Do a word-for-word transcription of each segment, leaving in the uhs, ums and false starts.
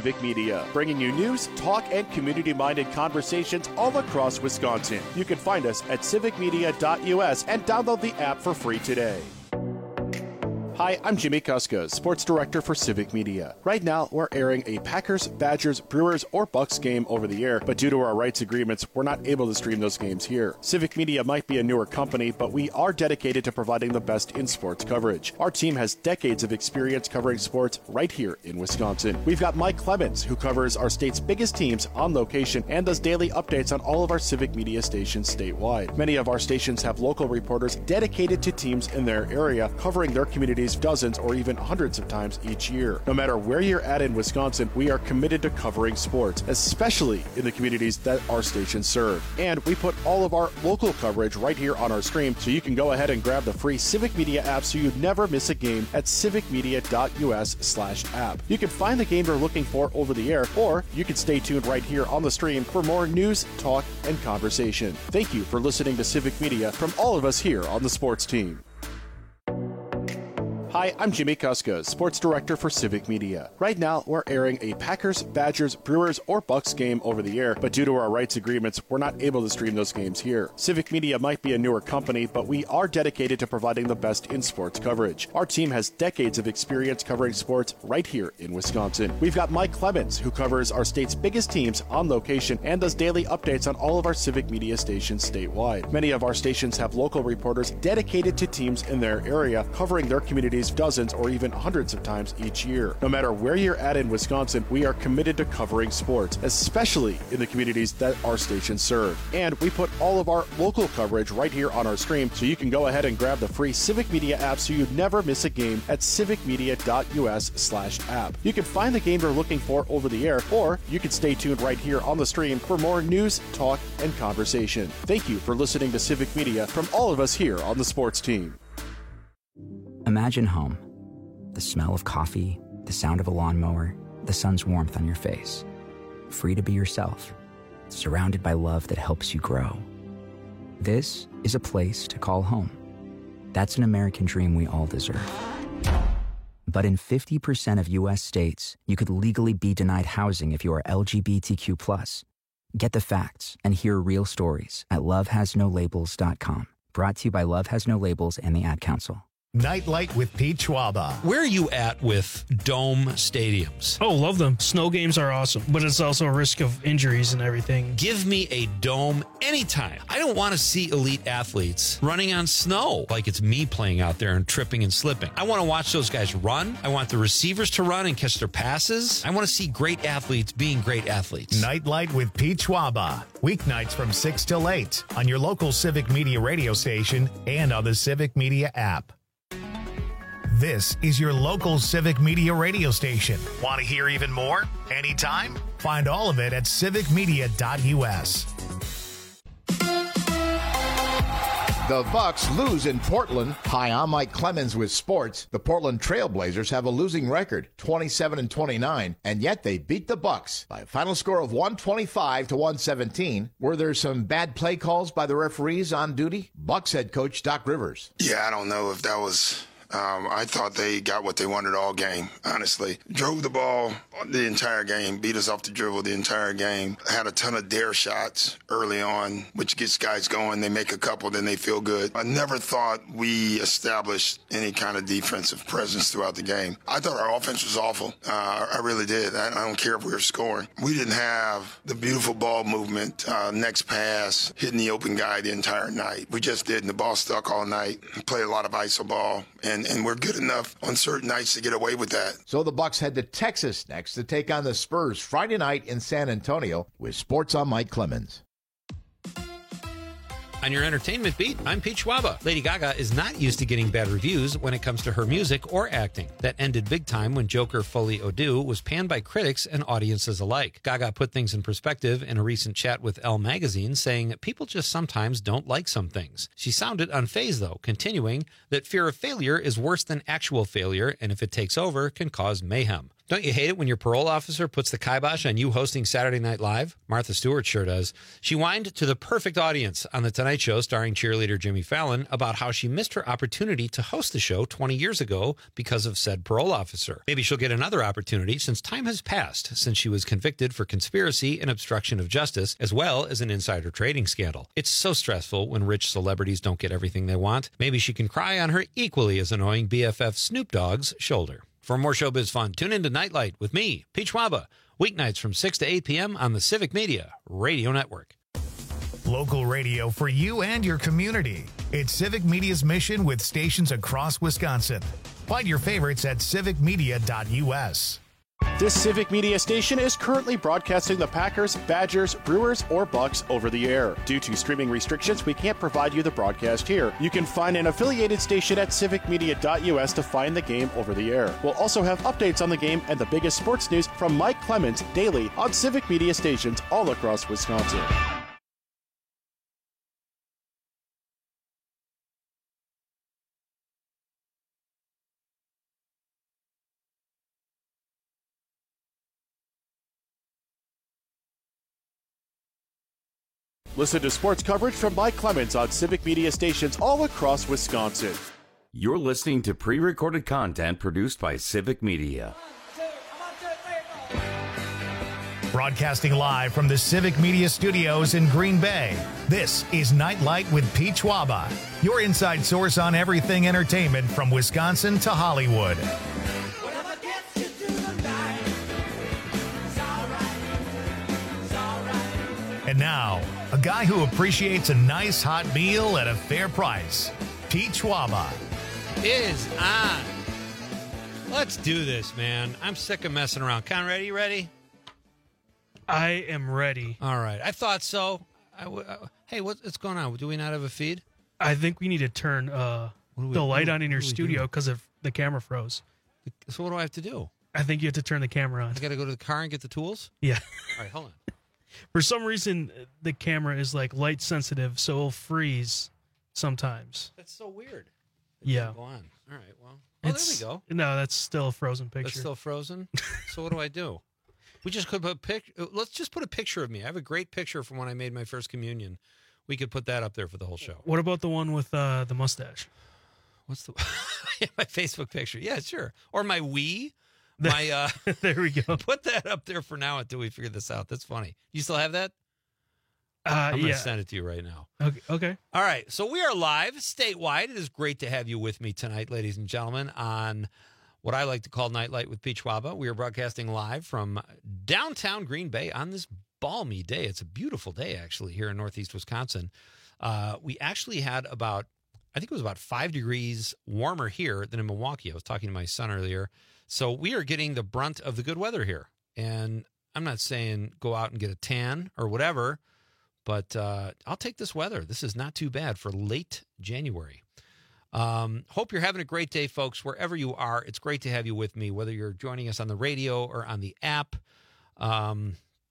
Civic Media, bringing you news, talk, and community-minded conversations all across Wisconsin. You can find us at civic media dot U S and download the app for free today. Hi, I'm Jimmy Kuska, Sports Director for Civic Media. Right now, we're airing a Packers, Badgers, Brewers, or Bucks game over the air, but due to our rights agreements, we're not able to stream those games here. Civic Media might be a newer company, but we are dedicated to providing the best in sports coverage. Our team has decades of experience covering sports right here in Wisconsin. We've got Mike Clemens, who covers our state's biggest teams on location and does daily updates on all of our Civic Media stations statewide. Many of our stations have local reporters dedicated to teams in their area, covering their communities dozens or even hundreds of times each year. No matter where you're at in Wisconsin, we are committed to covering sports, especially in the communities that our stations serve. And we put all of our local coverage right here on our stream, so you can go ahead and grab the free Civic Media app so you never miss a game at civic media dot U S slash app. You can find the game you're looking for over the air, or you can stay tuned right here on the stream for more news, talk, and conversation. Thank you for listening to Civic Media from all of us here on the sports team. Hi, I'm Jimmy Kuska, Sports Director for Civic Media. Right now, we're airing a Packers, Badgers, Brewers, or Bucks game over the air, but due to our rights agreements, we're not able to stream those games here. Civic Media might be a newer company, but we are dedicated to providing the best in sports coverage. Our team has decades of experience covering sports right here in Wisconsin. We've got Mike Clemens, who covers our state's biggest teams on location and does daily updates on all of our Civic Media stations statewide. Many of our stations have local reporters dedicated to teams in their area, covering their communities dozens or even hundreds of times each year. No matter where you're at in Wisconsin, we are committed to covering sports, especially in the communities that our stations serve. And we put all of our local coverage right here on our stream, so you can go ahead and grab the free Civic Media app so you never miss a game at civic media dot U S slash app. You can find the game you're looking for over the air, or you can stay tuned right here on the stream for more news, talk, and conversation. Thank you for listening to Civic Media from all of us here on the sports team. Imagine home. The smell of coffee, the sound of a lawnmower, the sun's warmth on your face. Free to be yourself, surrounded by love that helps you grow. This is a place to call home. That's an American dream we all deserve. But in fifty percent of U S states, you could legally be denied housing if you are L G B T Q plus. Get the facts and hear real stories at love has no labels dot com. Brought to you by Love Has No Labels and the Ad Council. Nightlight with Pete Schwaba. Where are you at with dome stadiums? Oh, love them. Snow games are awesome, but it's also a risk of injuries and everything. Give me a dome anytime. I don't want to see elite athletes running on snow like it's me playing out there and tripping and slipping. I want to watch those guys run. I want the receivers to run and catch their passes. I want to see great athletes being great athletes. Nightlight with Pete Schwaba. Weeknights from six till eight on your local Civic Media radio station and on the Civic Media app. This is your local Civic Media radio station. Want to hear even more? Anytime? Find all of it at civic media dot U S. The Bucks lose in Portland. Hi, I'm Mike Clemens with sports. The Portland Trail Blazers have a losing record, twenty-seven and twenty-nine, and yet they beat the Bucks by a final score of one twenty-five to one seventeen. Were there some bad play calls by the referees on duty? Bucks head coach Doc Rivers. Yeah, I don't know if that was... Um, I thought they got what they wanted all game, honestly. Drove the ball the entire game, beat us off the dribble the entire game. Had a ton of dare shots early on, which gets guys going. They make a couple, then they feel good. I never thought we established any kind of defensive presence throughout the game. I thought our offense was awful. Uh, I really did. I, I don't care if we were scoring. We didn't have the beautiful ball movement, uh, next pass, hitting the open guy the entire night. We just did, and the ball stuck all night. Played a lot of I S O ball, and And, and we're good enough on certain nights to get away with that. So the Bucks head to Texas next to take on the Spurs Friday night in San Antonio. With sports, I'm Mike Clemens. On your entertainment beat, I'm Pete Schwaba. Lady Gaga is not used to getting bad reviews when it comes to her music or acting. That ended big time when Joker Folie à Deux was panned by critics and audiences alike. Gaga put things in perspective in a recent chat with Elle magazine, saying, "People just sometimes don't like some things." She sounded unfazed, though, continuing that fear of failure is worse than actual failure, and if it takes over, can cause mayhem. Don't you hate it when your parole officer puts the kibosh on you hosting Saturday Night Live? Martha Stewart sure does. She whined to the perfect audience on The Tonight Show starring cheerleader Jimmy Fallon about how she missed her opportunity to host the show twenty years ago because of said parole officer. Maybe she'll get another opportunity since time has passed since she was convicted for conspiracy and obstruction of justice, as well as an insider trading scandal. It's so stressful when rich celebrities don't get everything they want. Maybe she can cry on her equally as annoying B F F Snoop Dogg's shoulder. For more showbiz fun, tune in to Nightlight with me, Peach Waba, weeknights from six to eight p.m. on the Civic Media Radio Network. Local radio for you and your community. It's Civic Media's mission with stations across Wisconsin. Find your favorites at civic media dot u s. This Civic Media station is currently broadcasting the Packers, Badgers, Brewers, or Bucks over the air. Due to streaming restrictions, we can't provide you the broadcast here. You can find an affiliated station at civic media dot u s to find the game over the air. We'll also have updates on the game and the biggest sports news from Mike Clemens daily on Civic Media stations all across Wisconsin. Listen to sports coverage from Mike Clemens on Civic Media stations all across Wisconsin. You're listening to pre-recorded content produced by Civic Media. Broadcasting live from the Civic Media Studios in Green Bay, this is Nightlight with Peach Waba, your inside source on everything entertainment from Wisconsin to Hollywood. And now, a guy who appreciates a nice hot meal at a fair price, Peach Waba. Is on. Let's do this, man. I'm sick of messing around. Conrad, you ready? I am ready. All right. I thought so. I w- uh, hey, what, what's going on? Do we not have a feed? I think we need to turn uh, we, the light what, on in your studio because of the camera froze. So what do I have to do? I think you have to turn the camera on. I got to go to the car and get the tools? Yeah. All right, hold on. For some reason, the camera is like light sensitive, so it'll freeze sometimes. That's so weird. It yeah. Go on. All right. Well, oh, it's, there we go. No, that's still a frozen picture. That's still frozen. So what do I do? We just could put a pic. Let's just put a picture of me. I have a great picture from when I made my first communion. We could put that up there for the whole show. What about the one with uh, the mustache? What's the my Facebook picture? Yeah, sure. Or my Wii. My uh, there we go. Put that up there for now until we figure this out. That's funny. You still have that? Uh, I'm going yeah. to send it to you right now. Okay. Okay. All right. So we are live statewide. It is great to have you with me tonight, ladies and gentlemen, on what I like to call Nightlight with Peach Waba. We are broadcasting live from downtown Green Bay on this balmy day. It's a beautiful day, actually, here in Northeast Wisconsin. Uh, we actually had about, I think it was about five degrees warmer here than in Milwaukee. I was talking to my son earlier. So we are getting the brunt of the good weather here. And I'm not saying go out and get a tan or whatever, but uh, I'll take this weather. This is not too bad for late January. Um, hope you're having a great day, folks, wherever you are. It's great to have you with me, whether you're joining us on the radio or on the app um,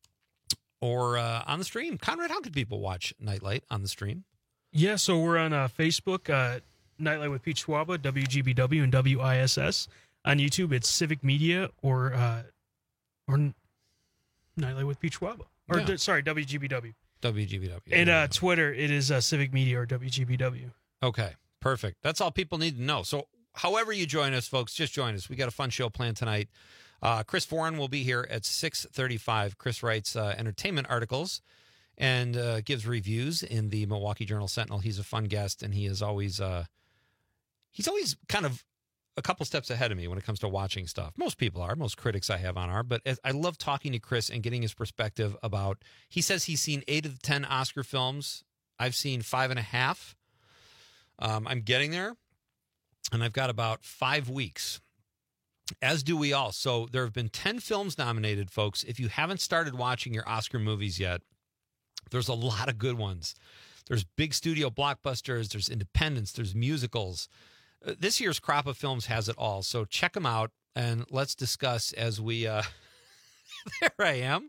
or uh, on the stream. Conrad, how can people watch Nightlight on the stream? Yeah, so we're on uh, Facebook, uh, Nightlight with Peach Waba, W G B W and W I S S. On YouTube, it's Civic Media or uh, or Nightlight with Peach Waba. Or, Yeah. d- sorry, W G B W. W G B W. And Yeah. uh, Twitter, it is uh, Civic Media or W G B W. Okay, perfect. That's all people need to know. So however you join us, folks, just join us. We got a fun show planned tonight. Uh, Chris Foran will be here at six thirty-five. Chris writes uh, entertainment articles and uh, gives reviews in the Milwaukee Journal Sentinel. He's a fun guest, and he is always uh, he's always kind of a couple steps ahead of me when it comes to watching stuff. Most people are. Most critics I have on are. But as, I love talking to Chris and getting his perspective about, he says he's seen eight of the ten Oscar films. I've seen five and a half. Um, I'm getting there, and I've got about five weeks, as do we all. So there have been ten films nominated, folks. If you haven't started watching your Oscar movies yet, there's a lot of good ones. There's big studio blockbusters. There's independents. There's musicals. Uh, this year's crop of films has it all. So check them out, and let's discuss as we... Uh, there I am.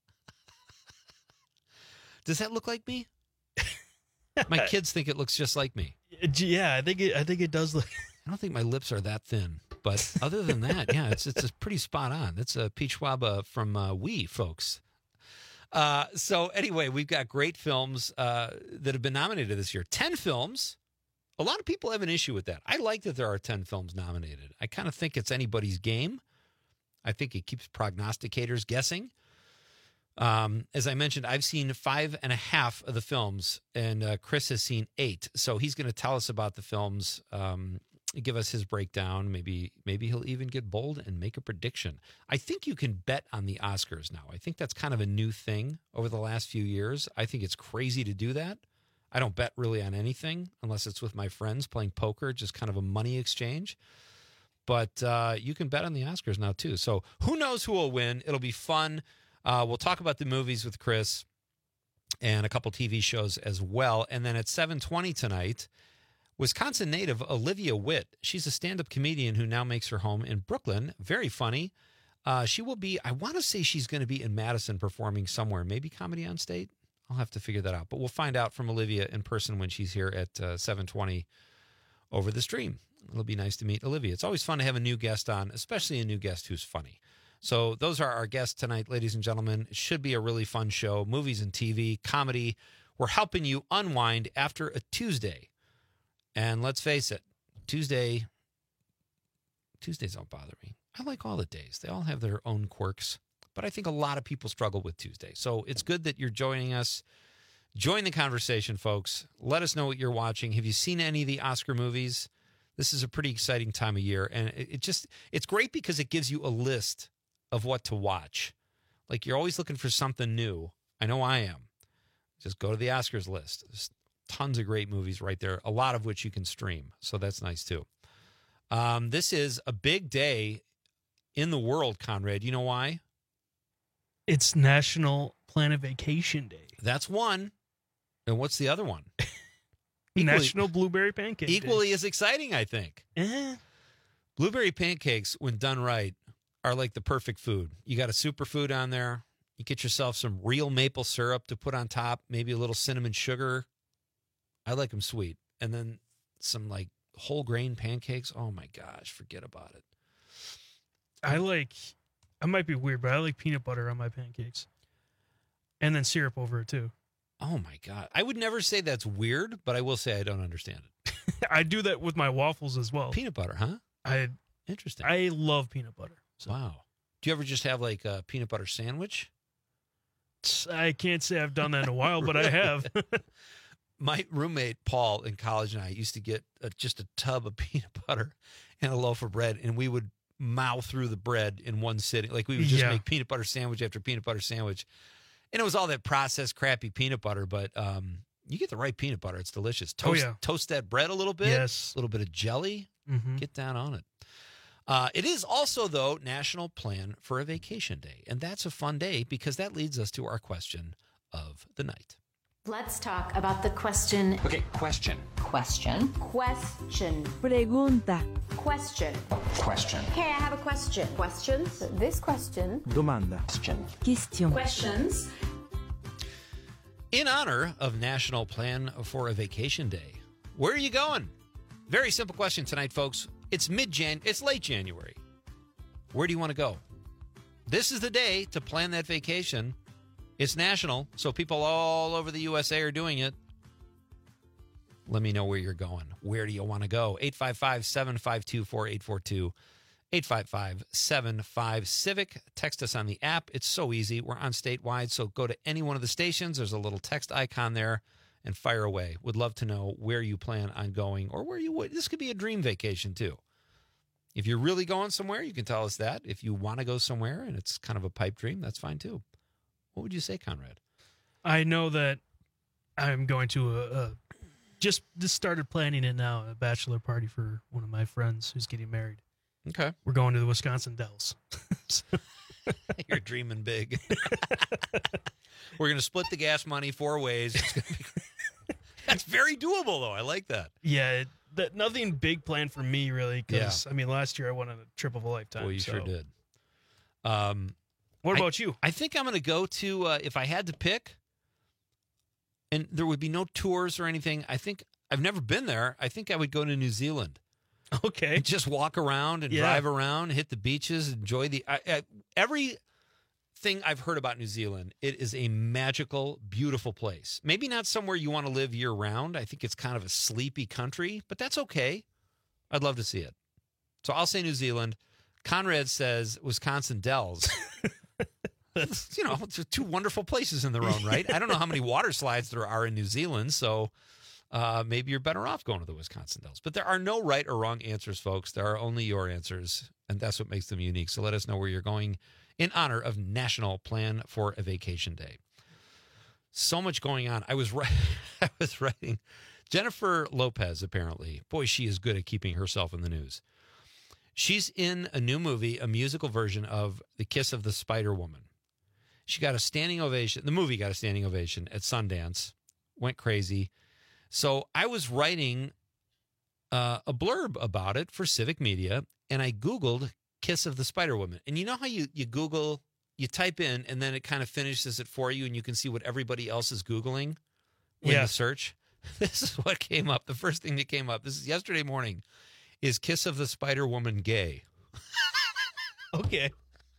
Does that look like me? My kids think it looks just like me. Yeah, I think it, I think it does look. I don't think my lips are that thin, But other than that, yeah, it's it's a pretty spot on. It's a Peach Schwaba from uh, We, folks. Uh, so anyway, we've got great films uh, that have been nominated this year. Ten films. A lot of people have an issue with that. I like that there are ten films nominated. I kind of think it's anybody's game. I think it keeps prognosticators guessing. Um, as I mentioned, I've seen five and a half of the films, and uh, Chris has seen eight. So he's going to tell us about the films, um, give us his breakdown. Maybe maybe he'll even get bold and make a prediction. I think you can bet on the Oscars now. I think that's kind of a new thing over the last few years. I think it's crazy to do that. I don't bet really on anything unless it's with my friends playing poker, just kind of a money exchange. But uh, you can bet on the Oscars now, too. So who knows who will win? It'll be fun. Uh, we'll talk about the movies with Chris and a couple T V shows as well. And then at seven twenty tonight, Wisconsin native Olivia Witt. She's a stand-up comedian who now makes her home in Brooklyn. Very funny. Uh, she will be, I want to say she's going to be in Madison performing somewhere, maybe Comedy on State. I'll have to figure that out. But we'll find out from Olivia in person when she's here at uh, seven twenty over the stream. It'll be nice to meet Olivia. It's always fun to have a new guest on, especially a new guest who's funny. So those are our guests tonight, ladies and gentlemen. It should be a really fun show. Movies and T V, comedy. We're helping you unwind after a Tuesday. And let's face it, Tuesday, Tuesdays don't bother me. I like all the days. They all have their own quirks. But I think a lot of people struggle with Tuesday. So it's good that you're joining us. Join the conversation, folks. Let us know what you're watching. Have you seen any of the Oscar movies? This is a pretty exciting time of year. And it, it just, it's great because it gives you a list of what to watch. Like, you're always looking for something new. I know I am. Just go to the Oscars list. There's tons of great movies right there, a lot of which you can stream. So that's nice, too. Um, this is a big day in the world, Conrad. You know why? It's National Plan a Vacation Day. That's one. And what's the other one? Equally, National Blueberry Pancake Equally Day. as exciting, I think. Eh. Blueberry pancakes, when done right, are like the perfect food. You got a superfood on there. You get yourself some real maple syrup to put on top, maybe a little cinnamon sugar. I like them sweet. And then some like whole grain pancakes. Oh my gosh, forget about it. I like, I might be weird, but I like peanut butter on my pancakes. And then syrup over it too. Oh my God. I would never say that's weird, but I will say I don't understand it. I do that with my waffles as well. Peanut butter, huh? I Interesting. I love peanut butter. So. Wow. Do you ever just have like a peanut butter sandwich? I can't say I've done that in a while, but I have. My roommate, Paul, in college and I used to get a, just a tub of peanut butter and a loaf of bread, and we would mow through the bread in one sitting. Like, we would just yeah. make peanut butter sandwich after peanut butter sandwich. And it was all that processed, crappy peanut butter, but um, you get the right peanut butter. It's delicious. Toast, oh, yeah. toast that bread a little bit. Yes. A little bit of jelly. Mm-hmm. Get down on it. Uh, it is also, though, National Plan for a Vacation Day. And that's a fun day because that leads us to our question of the night. Let's talk about the question. Okay, question. Question. Question. Pregunta. Question. Question. Hey, I have a question. Questions? This question. Domanda. Question. Question. Questions. In honor of National Plan for a Vacation Day, where are you going? Very simple question tonight, folks. It's mid-Jan. It's late January. Where do you want to go? This is the day to plan that vacation. It's national, so people all over the U S A are doing it. Let me know where you're going. Where do you want to go? eight five five, seven five two, four eight four two. eight five five, seven five, CIVIC. Text us on the app. It's so easy. We're on statewide, so go to any one of the stations. There's a little text icon there and fire away. Would love to know where you plan on going or where you would. This could be a dream vacation, too. If you're really going somewhere, you can tell us that. If you want to go somewhere and it's kind of a pipe dream, that's fine, too. What would you say, Conrad? I know that I'm going to a, a just just started planning it now, a bachelor party for one of my friends who's getting married. Okay. We're going to the Wisconsin Dells. So. You're dreaming big. We're going to split the gas money four ways. It's gonna be great. That's very doable, though. I like that. Yeah, it, that nothing big planned for me, really, because, yeah. I mean, last year I went on a trip of a lifetime. Well, you so. sure did. Um, what about I, you? I think I'm going to go to, uh, if I had to pick, and there would be no tours or anything, I think, I've never been there, I think I would go to New Zealand. Okay. Just walk around and Yeah. drive around, hit the beaches, enjoy the I, I, everything I've heard about New Zealand. It is a magical, beautiful place. Maybe not somewhere you want to live year round. I think it's kind of a sleepy country, but that's okay. I'd love to see it. So I'll say New Zealand. Conrad says Wisconsin Dells. You know, it's two wonderful places in their own right. I don't know how many water slides there are in New Zealand, so uh, maybe you're better off going to the Wisconsin Dells. But there are no right or wrong answers, folks. There are only your answers, and that's what makes them unique. So let us know where you're going in honor of National Plan for a Vacation Day. So much going on. I was ri- I was writing Jennifer Lopez, apparently. Boy, she is good at keeping herself in the news. She's in a new movie, a musical version of The Kiss of the Spider Woman. She got a standing ovation. The movie got a standing ovation at Sundance. Went crazy. So I was writing uh, a blurb about it for Civic Media, and I Googled Kiss of the Spider Woman. And you know how you, you Google, you type in, and then it kind of finishes it for you, and you can see what everybody else is Googling in Yeah. the search? This is what came up. The first thing that came up, this is yesterday morning, is Kiss of the Spider Woman gay? Okay.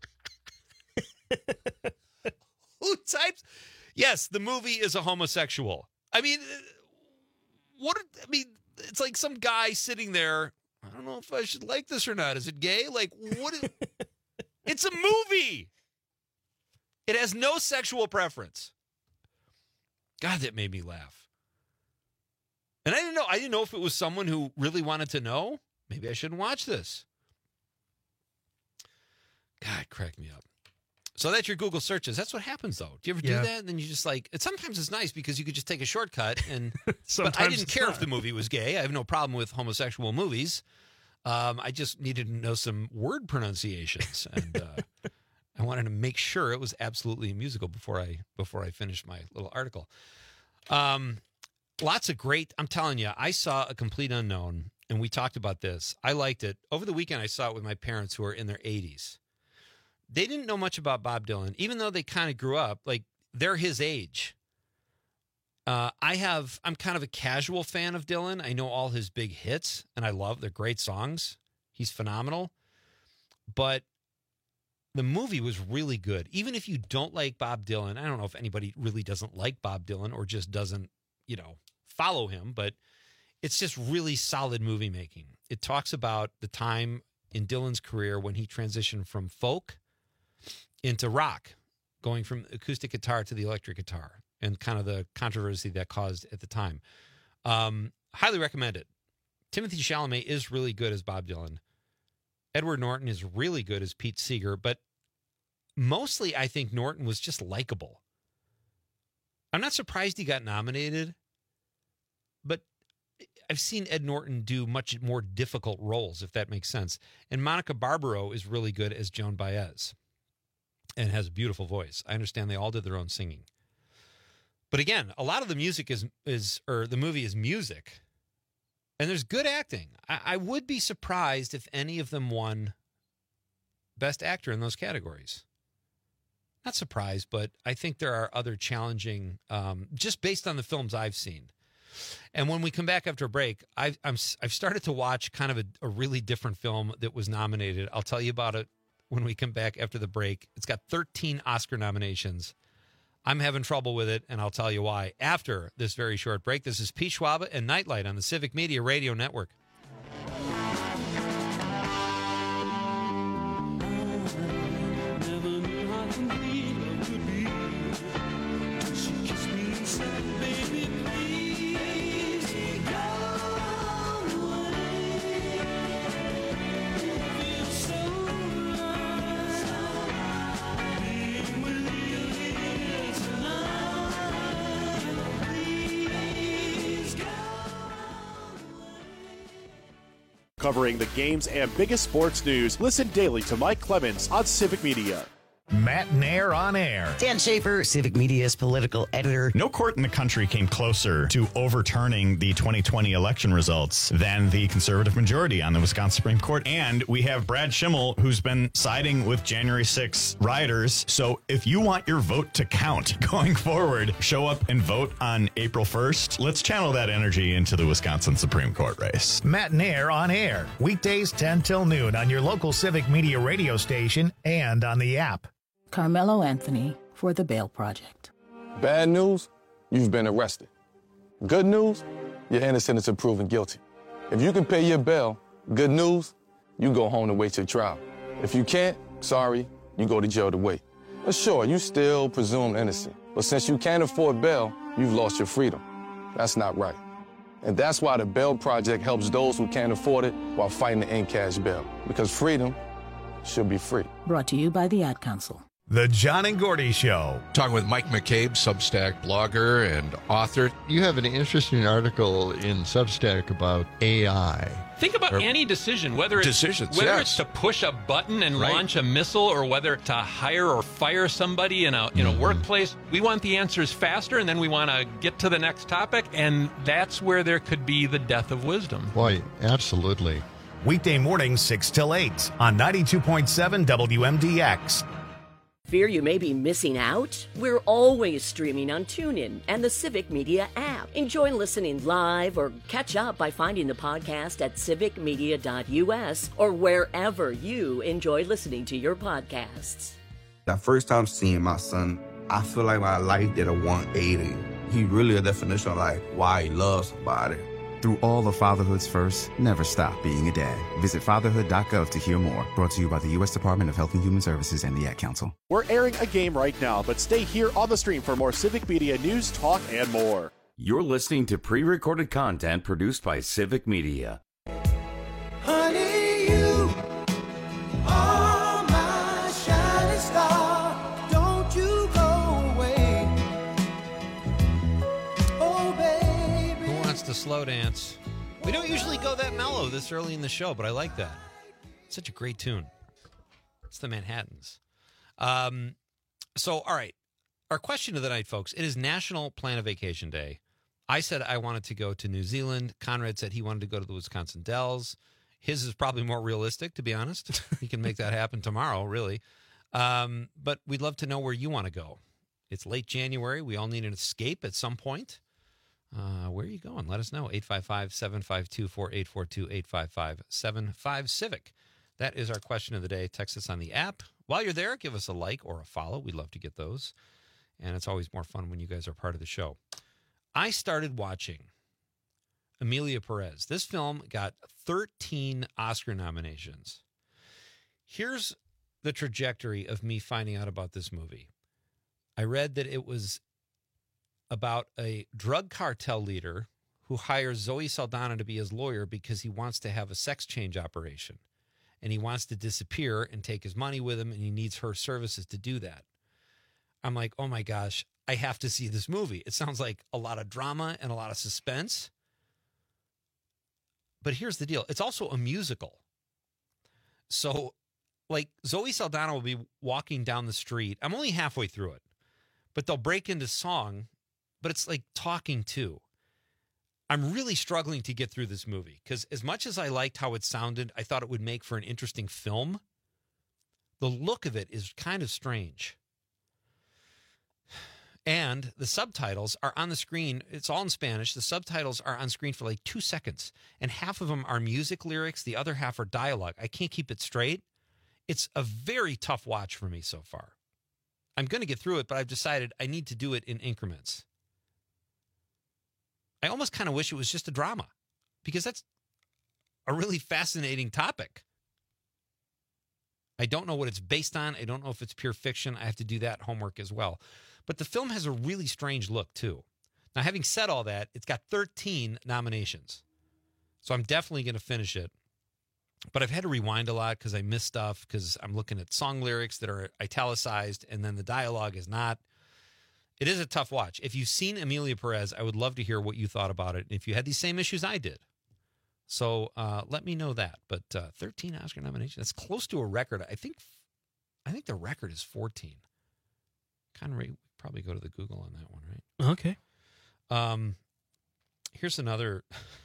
Who types? Yes, the movie is a homosexual. I mean, uh, what? are- I mean, it's like some guy sitting there. I don't know if I should like this or not. Is it gay? Like, what is? It's a movie. It has no sexual preference. God, that made me laugh. And I didn't know. I didn't know if it was someone who really wanted to know. Maybe I shouldn't watch this. God, crack me up. So that's your Google searches. That's what happens, though. Do you ever Yeah. do that? And then you just like, it, sometimes it's nice because you could just take a shortcut. And but I Sometimes didn't it's care not. if the movie was gay. I have no problem with homosexual movies. Um, I just needed to know some word pronunciations, and uh, I wanted to make sure it was absolutely a musical before I before I finished my little article. Um, lots of great. I'm telling you, I saw A Complete Unknown, and we talked about this. I liked it over the weekend. I saw it with my parents who are in their eighties. They didn't know much about Bob Dylan, even though they kind of grew up. Like, they're his age. Uh, I have, I'm kind of a casual fan of Dylan. I know all his big hits, and I love they're great songs. He's phenomenal. But the movie was really good. Even if you don't like Bob Dylan, I don't know if anybody really doesn't like Bob Dylan or just doesn't, you know, follow him, but it's just really solid movie making. It talks about the time in Dylan's career when he transitioned from folk into rock, going from acoustic guitar to the electric guitar, and kind of the controversy that caused at the time. Um, highly recommend it. Timothy Chalamet is really good as Bob Dylan. Edward Norton is really good as Pete Seeger, but mostly I think Norton was just likable. I'm not surprised he got nominated, but I've seen Ed Norton do much more difficult roles, if that makes sense. And Monica Barbaro is really good as Joan Baez and has a beautiful voice. I understand they all did their own singing. But again, a lot of the music is, is or the movie is music. And there's good acting. I, I would be surprised if any of them won Best Actor in those categories. Not surprised, but I think there are other challenging, um, just based on the films I've seen. And when we come back after a break, I've, I'm, I've started to watch kind of a, a really different film that was nominated. I'll tell you about it when we come back after the break. It's got thirteen Oscar nominations. I'm having trouble with it, and I'll tell you why after this very short break. This is Pete Schwaba and Nightlight on the Civic Media Radio Network. Covering the games and biggest sports news, listen daily to Mike Clemens on Civic Media. Matt Nair on air. Dan Schaefer, Civic Media's political editor. No court in the country came closer to overturning the twenty twenty election results than the conservative majority on the Wisconsin Supreme Court. And we have Brad Schimmel, who's been siding with January sixth rioters. So if you want your vote to count going forward, show up and vote on April first. Let's channel that energy into the Wisconsin Supreme Court race. Matt Nair on air. Weekdays ten till noon on your local Civic Media radio station and on the app. Carmelo Anthony for the Bail Project. Bad news, you've been arrested. Good news, you're innocent until proven guilty. If you can pay your bail, good news, you go home to wait your trial. If you can't, sorry, you go to jail to wait. But sure, you still presumed innocent. But since you can't afford bail, you've lost your freedom. That's not right. And that's why the Bail Project helps those who can't afford it while fighting to end cash bail. Because freedom should be free. Brought to you by the Ad Council. The John and Gordy Show. Talking with Mike McCabe, Substack blogger and author. You have an interesting article in Substack about A I. Think about or any decision, whether it's, decisions, whether yes. it's to push a button and right. launch a missile or whether to hire or fire somebody in a in a mm-hmm. workplace. We want the answers faster, and then we want to get to the next topic, and that's where there could be the death of wisdom. Boy, absolutely. Weekday mornings, six till eight on ninety-two point seven W M D X. Fear you may be missing out? We're always streaming on TuneIn and the Civic Media app. Enjoy listening live or catch up by finding the podcast at civic media dot U S or wherever you enjoy listening to your podcasts. The first time seeing my son, I feel like my life did a one eighty. He really a definition of like why he loves somebody. Through all of fatherhood's first, never stop being a dad. Visit fatherhood dot gov to hear more. Brought to you by the U S Department of Health and Human Services and the Ad Council. We're airing a game right now, but stay here on the stream for more Civic Media news, talk, and more. You're listening to pre-recorded content produced by Civic Media. Honey, you are my shining star. Don't you go away. Oh, baby. Who wants to slow dance? We don't usually go that mellow this early in the show, but I like that. It's such a great tune. It's the Manhattans. Um, so, all right. Our question of the night, folks. It is National Plan a Vacation Day. I said I wanted to go to New Zealand. Conrad said he wanted to go to the Wisconsin Dells. His is probably more realistic, to be honest. He can make that happen tomorrow, really. Um, but we'd love to know where you want to go. It's late January. We all need an escape at some point. Uh, where are you going? Let us know. eight five five, seven five two, four eight four two, eight five five, seven five, CIVIC. That is our question of the day. Text us on the app. While you're there, give us a like or a follow. We'd love to get those. And it's always more fun when you guys are part of the show. I started watching Emilia Perez. This film got thirteen Oscar nominations. Here's the trajectory of me finding out about this movie. I read that it was about a drug cartel leader who hires Zoe Saldana to be his lawyer because he wants to have a sex change operation. And he wants to disappear and take his money with him, and he needs her services to do that. I'm like, oh my gosh, I have to see this movie. It sounds like a lot of drama and a lot of suspense. But here's the deal. It's also a musical. So, like, Zoe Saldana will be walking down the street. I'm only halfway through it. But they'll break into song, but it's like talking too. I'm really struggling to get through this movie because as much as I liked how it sounded, I thought it would make for an interesting film. The look of it is kind of strange. And the subtitles are on the screen. It's all in Spanish. The subtitles are on screen for like two seconds. And half of them are music lyrics. The other half are dialogue. I can't keep it straight. It's a very tough watch for me so far. I'm going to get through it, but I've decided I need to do it in increments. I almost kind of wish it was just a drama because that's a really fascinating topic. I don't know what it's based on. I don't know if it's pure fiction. I have to do that homework as well. But the film has a really strange look, too. Now, having said all that, it's got thirteen nominations. So I'm definitely going to finish it. But I've had to rewind a lot because I miss stuff because I'm looking at song lyrics that are italicized and then the dialogue is not. It is a tough watch. If you've seen Emilia Perez, I would love to hear what you thought about it. If you had these same issues I did. So uh, let me know that. But uh, thirteen Oscar nominations, that's close to a record. I think I think the record is fourteen. Conrad, probably go to the Google on that one, right? Okay. Um, here's another.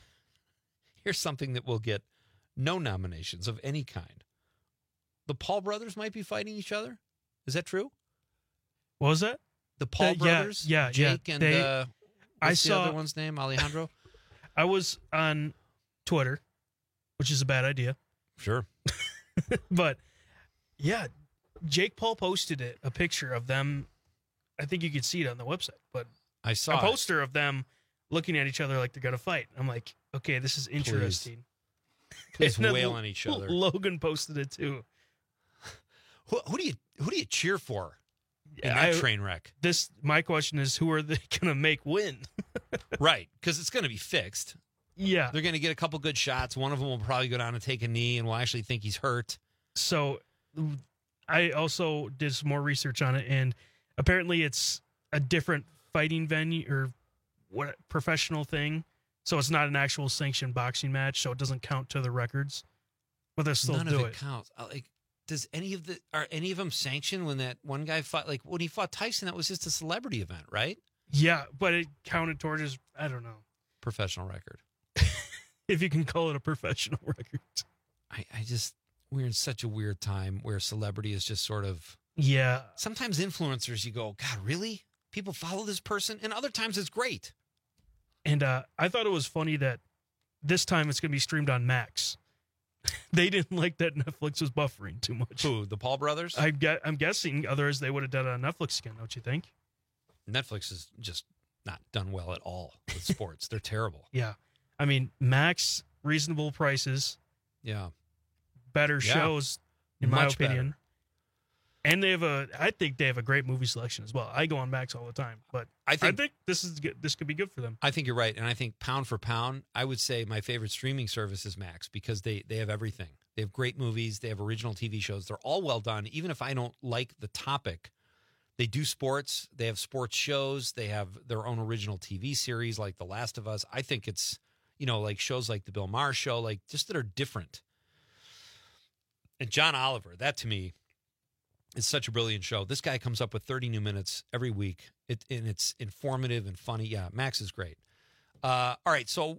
Here's something that will get no nominations of any kind. The Paul brothers might be fighting each other. Is that true? What was that? The Paul Uh, yeah, brothers? yeah, Jake yeah. and They- uh, I what's the saw- other one's name? Alejandro? I was on Twitter, which is a bad idea. Sure. But, yeah, Jake Paul posted it, a picture of them. I think you could see it on the website, but I saw a it. poster of them looking at each other like they're going to fight. I'm like, okay, this is interesting. Please And then wail on each other. Logan posted it too. Who, who do you who do you cheer for in Yeah, that I- train wreck? This my question is, who are they going to make win? Right, because it's going to be fixed. Yeah. They're going to get a couple good shots. One of them will probably go down and take a knee, and we'll actually think he's hurt. So I also did some more research on it, and apparently it's a different fighting venue or what professional thing. So it's not an actual sanctioned boxing match, so it doesn't count to the records. But they'll still None do of it, it. counts. Uh, Like, does any of the are any of them sanctioned? When that one guy fought, like when he fought Tyson, that was just a celebrity event, right? Yeah, but it counted towards his, I don't know. Professional record. If you can call it a professional record. I, I just we're in such a weird time where celebrity is just sort of Yeah. Sometimes influencers, you go, God, really? People follow this person, and other times it's great. And uh, I thought it was funny that this time it's going to be streamed on Max. They didn't like that Netflix was buffering too much. Who, the Paul brothers? I get, I'm guessing otherwise they would have done it on Netflix again, don't you think? Netflix has just not done well at all with sports. They're terrible. Yeah. I mean, Max, reasonable prices. Yeah. Better Yeah. shows, in my Much opinion. better. And they have a, I think they have a great movie selection as well. I go on Max all the time, but I think- I think this is good. This could be good for them. I think you're right. And I think pound for pound, I would say my favorite streaming service is Max because they, they have everything. They have great movies. They have original T V shows. They're all well done. Even if I don't like the topic, they do sports. They have sports shows. They have their own original T V series like The Last of Us. I think it's, you know, like shows like The Bill Maher Show, like just that are different. And John Oliver, that to me is such a brilliant show. This guy comes up with thirty new minutes every week, it, and it's informative and funny. Yeah, Max is great. Uh, all right, so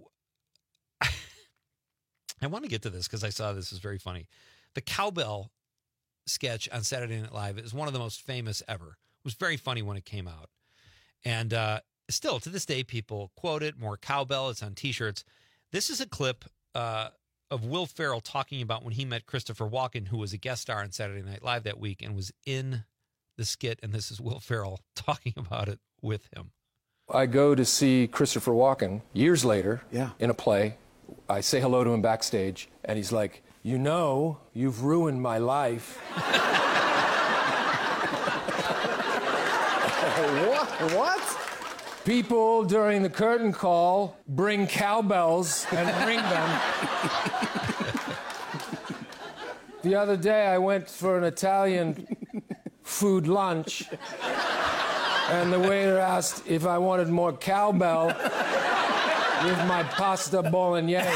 I want to get to this because I saw this is very funny. The cowbell sketch on Saturday Night Live is one of the most famous ever. It was very funny when it came out. And uh, still, to this day, people quote it, more cowbell. It's on T-shirts. This is a clip uh, of Will Ferrell talking about when he met Christopher Walken, who was a guest star on Saturday Night Live that week and was in the skit. And this is Will Ferrell talking about it with him. I go to see Christopher Walken years later yeah. in a play. I say hello to him backstage, and he's like, you know, you've ruined my life. What? What? People during the curtain call bring cowbells and ring them. The other day I went for an Italian food lunch, and the waiter asked if I wanted more cowbell with my pasta bolognese.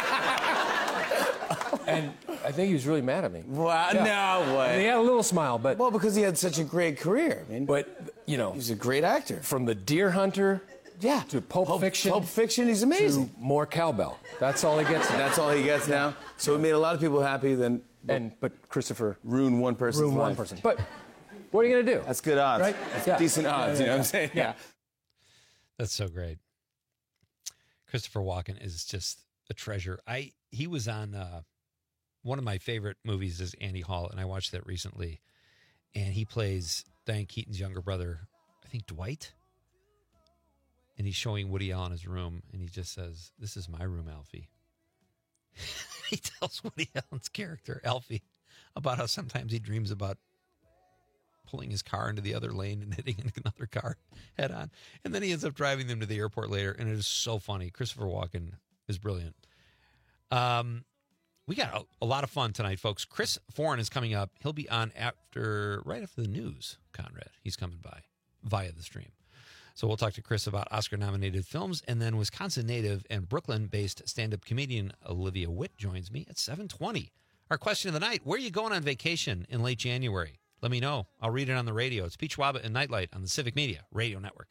And I think he was really mad at me. Wow, Yeah. no way. And he had a little smile, but... Well, because he had such a great career. I mean, but, you know... He's a great actor. From The Deer Hunter yeah. to Pulp, Pulp Fiction... Pulp Fiction, he's amazing. To more cowbell. That's all he gets now. That's all he gets now. So it made a lot of people happy. Then, and But Christopher... ruined one person's Ruined one life. person. But what are you going to do? That's good odds. Right? That's Yeah. decent Yeah, odds, yeah, you know yeah. what I'm saying? Yeah. That's so great. Christopher Walken is just a treasure. I he was on uh, one of my favorite movies is Annie Hall, and I watched that recently. And he plays Diane Keaton's younger brother, I think Dwight. And he's showing Woody Allen his room, and he just says, "This is my room, Alfie." He tells Woody Allen's character, Alfie, about how sometimes he dreams about pulling his car into the other lane and hitting another car head on. And then he ends up driving them to the airport later, and it is so funny. Christopher Walken is brilliant. Um, we got a, a lot of fun tonight, folks. Chris Foran is coming up. He'll be on after, right after the news, Conrad. He's coming by via the stream. So we'll talk to Chris about Oscar-nominated films, and then Wisconsin native and Brooklyn-based stand-up comedian Olivia Witt joins me at seven twenty. Our question of the night, where are you going on vacation in late January? Let me know. I'll read it on the radio. It's Pete Schwaba and Nightlight on the Civic Media Radio Network.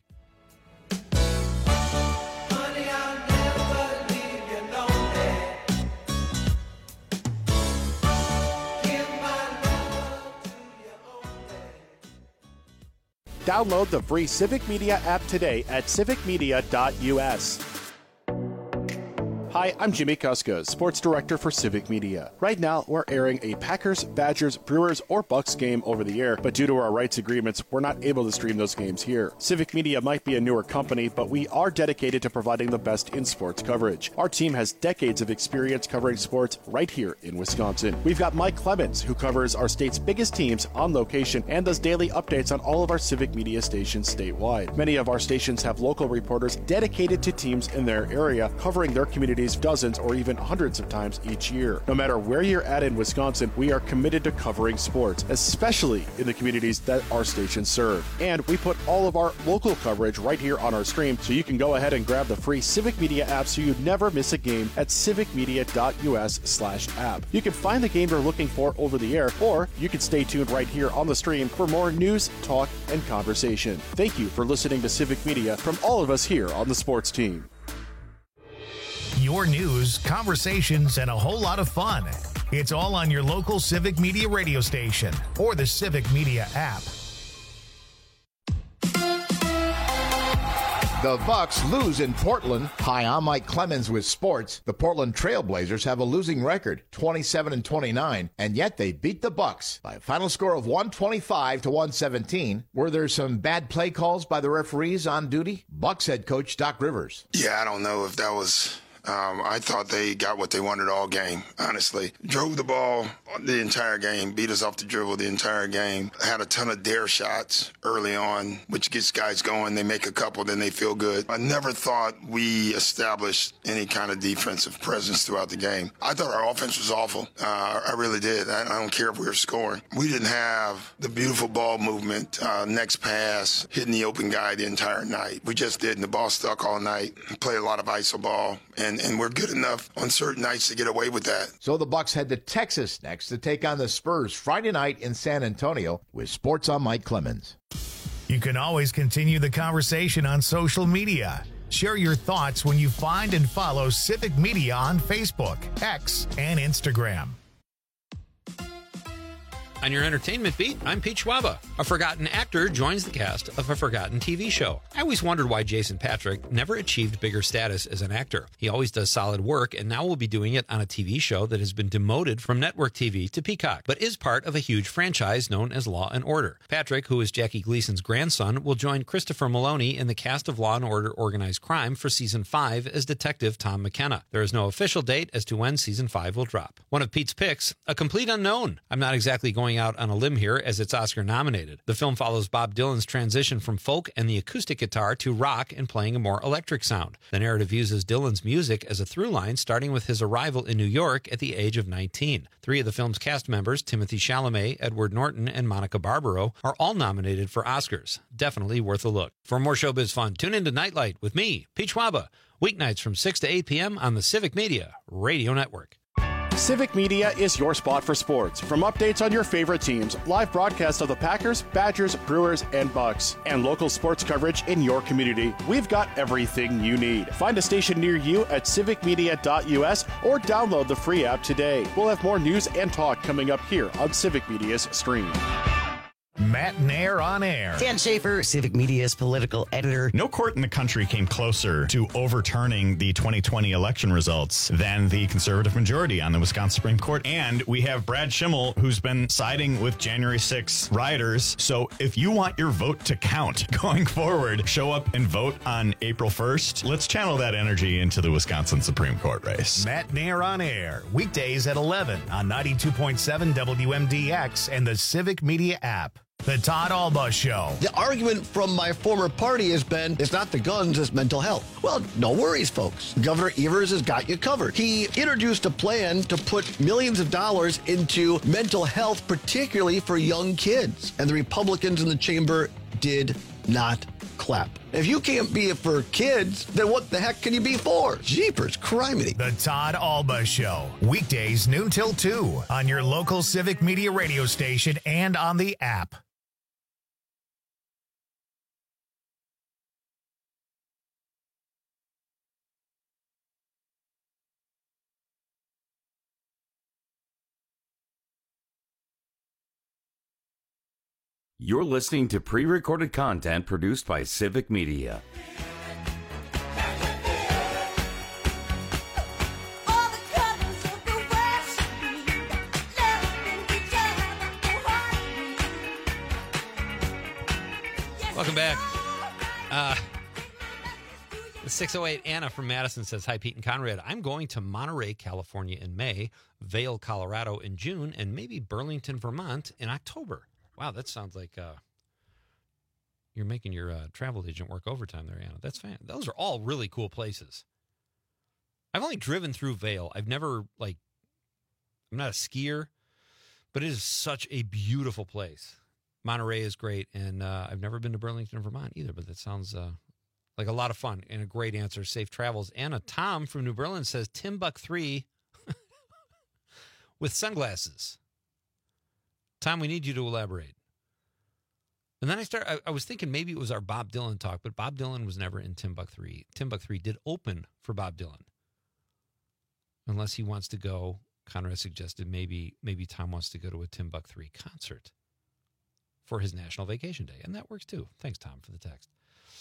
Download the free Civic Media app today at civic media dot u s. Hi, I'm Jimmy Kuska, Sports Director for Civic Media. Right now, we're airing a Packers, Badgers, Brewers, or Bucks game over the air, but due to our rights agreements, we're not able to stream those games here. Civic Media might be a newer company, but we are dedicated to providing the best in sports coverage. Our team has decades of experience covering sports right here in Wisconsin. We've got Mike Clemens, who covers our state's biggest teams on location and does daily updates on all of our Civic Media stations statewide. Many of our stations have local reporters dedicated to teams in their area, covering their community dozens or even hundreds of times each year. No matter where you're at in Wisconsin, we are committed to covering sports, especially in the communities that our stations serve. And we put all of our local coverage right here on our stream, so you can go ahead and grab the free Civic Media app so you never miss a game at civic media dot u s slash app. You can find the game you're looking for over the air, or you can stay tuned right here on the stream for more news, talk, and conversation. Thank you for listening to Civic Media from all of us here on the sports team. Your news, conversations, and a whole lot of fun. It's all on your local Civic Media radio station or the Civic Media app. The Bucks lose in Portland. Hi, I'm Mike Clemens with sports. The Portland Trail Blazers have a losing record, twenty-seven and twenty-nine, and yet they beat the Bucks by a final score of one twenty-five to one seventeen. Were there some bad play calls by the referees on duty? Bucks head coach Doc Rivers. Yeah, I don't know if that was... Um, I thought they got what they wanted all game, honestly. Drove the ball the entire game, beat us off the dribble the entire game. Had a ton of dare shots early on, which gets guys going. They make a couple, then they feel good. I never thought we established any kind of defensive presence throughout the game. I thought our offense was awful. Uh, I really did. I, I don't care if we were scoring. We didn't have the beautiful ball movement, uh, next pass, hitting the open guy the entire night. We just didn't. The ball stuck all night. Played a lot of iso ball. And, and we're good enough on certain nights to get away with that. So the Bucks head to Texas next to take on the Spurs Friday night in San Antonio with Sports on Mike Clemens. You can always continue the conversation on social media. Share your thoughts when you find and follow Civic Media on Facebook, X, and Instagram. On your entertainment beat, I'm Pete Schwaba. A forgotten actor joins the cast of a forgotten T V show. I always wondered why Jason Patric never achieved bigger status as an actor. He always does solid work, and now will be doing it on a T V show that has been demoted from network T V to Peacock, but is part of a huge franchise known as Law and Order. Patrick, who is Jackie Gleason's grandson, will join Christopher Maloney in the cast of Law and Order Organized Crime for Season five as Detective Tom McKenna. There is no official date as to when Season five will drop. One of Pete's picks, a complete unknown. I'm not exactly going out on a limb here as it's Oscar nominated. The film follows Bob Dylan's transition from folk and the acoustic guitar to rock and playing a more electric sound. The narrative uses Dylan's music as a through line, starting with his arrival in New York at the age of nineteen. Three of the film's cast members, Timothée Chalamet, Edward Norton, and Monica Barbaro, are all nominated for Oscars. Definitely worth a look. For more showbiz fun, tune in to Nightlight with me, Pete Schwaba, weeknights from six to eight p.m. on the Civic Media Radio Network. Civic Media is your spot for sports. From updates on your favorite teams, live broadcasts of the Packers, Badgers, Brewers, and Bucks, and local sports coverage in your community, we've got everything you need. Find a station near you at civic media dot u s or download the free app today. We'll have more news and talk coming up here on Civic Media's stream. Matt Nair on air. Dan Schaefer, Civic Media's political editor. No court in the country came closer to overturning the twenty twenty election results than the conservative majority on the Wisconsin Supreme Court. And we have Brad Schimmel, who's been siding with January sixth rioters. So if you want your vote to count going forward, show up and vote on April first. Let's channel that energy into the Wisconsin Supreme Court race. Matt Nair on air, weekdays at eleven on ninety-two point seven W M D X and the Civic Media app. The Todd Alba Show. The argument from my former party has been, it's not the guns, it's mental health. Well, no worries, folks. Governor Evers has got you covered. He introduced a plan to put millions of dollars into mental health, particularly for young kids. And the Republicans in the chamber did not clap. If you can't be it for kids, then what the heck can you be for? Jeepers criminy. The Todd Alba Show. Weekdays noon till two on your local Civic Media radio station and on the app. You're listening to pre-recorded content produced by Civic Media. Welcome back. Uh, six oh eight Anna from Madison says, hi, Pete and Conrad. I'm going to Monterey, California in May, Vail, Colorado in June, and maybe Burlington, Vermont in October. Wow, that sounds like uh, you're making your uh, travel agent work overtime there, Anna. That's fan. Those are all really cool places. I've only driven through Vail. I've never, like, I'm not a skier, but it is such a beautiful place. Monterey is great, and uh, I've never been to Burlington, Vermont either, but that sounds uh, like a lot of fun and a great answer. Safe travels. Anna, Tom from New Berlin says Timbuk three with sunglasses. Tom, we need you to elaborate. And then I start. I, I was thinking maybe it was our Bob Dylan talk, but Bob Dylan was never in Timbuk three. Timbuk three did open for Bob Dylan. Unless he wants to go, Conrad suggested maybe maybe Tom wants to go to a Timbuk three concert for his National Vacation Day. And that works too. Thanks, Tom, for the text.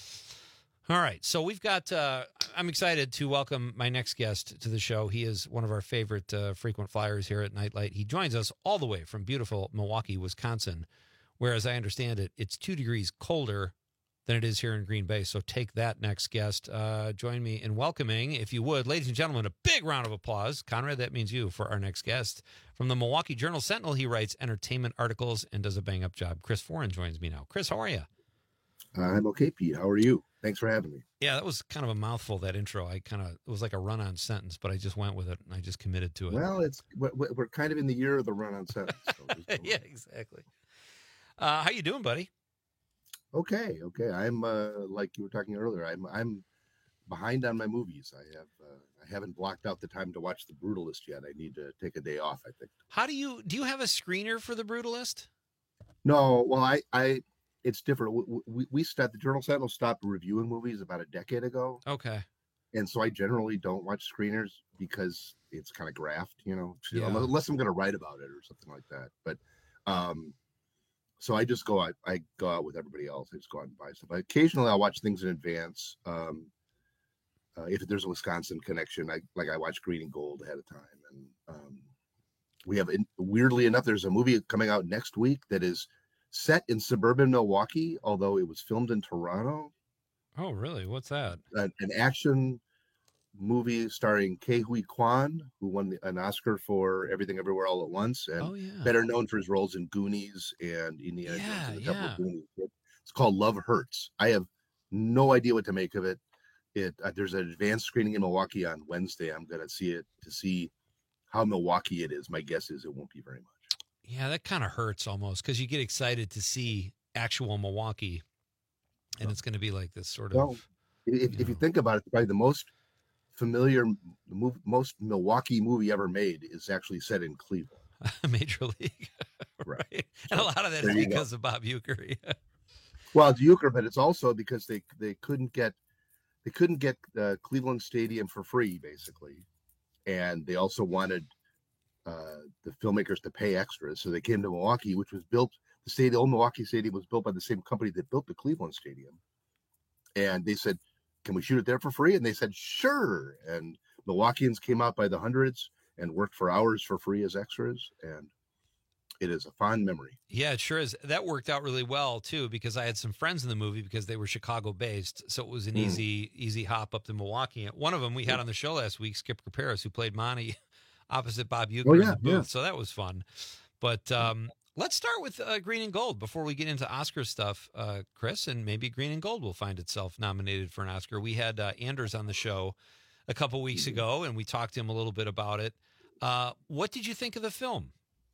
All right. So we've got, uh, I'm excited to welcome my next guest to the show. He is one of our favorite uh, frequent flyers here at Nightlight. He joins us all the way from beautiful Milwaukee, Wisconsin, where, as I understand it, it's two degrees colder than it is here in Green Bay. So take that, next guest. Uh, join me in welcoming, if you would, ladies and gentlemen, a big round of applause. Conrad, that means you, for our next guest. From the Milwaukee Journal Sentinel, he writes entertainment articles and does a bang-up job. Chris Foran joins me now. Chris, how are you? Uh, I'm okay, Pete. How are you? Thanks for having me. Yeah, that was kind of a mouthful, that intro. I kind of, it was like a run-on sentence, but I just went with it, and I just committed to it. Well, it's we're, we're kind of in the year of the run-on sentence. So yeah, exactly. Uh, how you doing, buddy? Okay, okay. I'm uh, like you were talking earlier. I'm I'm behind on my movies. I have uh, I haven't blocked out the time to watch The Brutalist yet. I need to take a day off, I think. How do you do? You have a screener for The Brutalist? No, well, I I it's different. We we, we stopped, the Journal Sentinel stopped reviewing movies about a decade ago. Okay. And so I generally don't watch screeners because it's kind of graft, you know, Yeah. unless I'm going to write about it or something like that. But um, so I just go out. I go out with everybody else. I just go out and buy stuff. Occasionally, I'll watch things in advance. Um, uh, if there's a Wisconsin connection, I like I watch Green and Gold ahead of time. And um, we have, weirdly enough, there's a movie coming out next week that is set in suburban Milwaukee, although it was filmed in Toronto. Oh, really? What's that? An, an action movie starring Ke Huy Quan, who won the, an Oscar for Everything Everywhere All at Once, and Oh, yeah. better known for his roles in Goonies and Indiana Yeah, Jones and a couple yeah. of Goonies. It's called Love Hurts. I have no idea what to make of it. It uh, there's an advanced screening in Milwaukee on Wednesday. I'm going to see it to see how Milwaukee it is. My guess is it won't be very much. Yeah, that kind of hurts almost, because you get excited to see actual Milwaukee, and it's going to be like this sort of. Well, if, if you think about it, probably the most familiar, move, most Milwaukee movie ever made is actually set in Cleveland. Major League, right? And a lot of that There is you go. because of Bob Uecker. Yeah. Well, it's Euchre, but it's also because they they couldn't get they couldn't get the Cleveland Stadium for free, basically, and they also wanted uh, the filmmakers to pay extras, so they came to Milwaukee, which was built. The stadium, the old Milwaukee Stadium, was built by the same company that built the Cleveland Stadium, and they said, "Can we shoot it there for free?" And they said, "Sure." And Milwaukeeans came out by the hundreds and worked for hours for free as extras, and it is a fond memory. Yeah, it sure is. That worked out really well too, because I had some friends in the movie because they were Chicago based, so it was an Mm. easy easy hop up to Milwaukee. One of them we had on the show last week, Skip Caparis, who played Monty opposite Bob Uecker Oh, in yeah, the booth. yeah. So that was fun. But um, let's start with uh, Green and Gold before we get into Oscar stuff, uh, Chris, and maybe Green and Gold will find itself nominated for an Oscar. We had uh, Anders on the show a couple weeks Mm-hmm. ago, and we talked to him a little bit about it. Uh, what did you think of the film?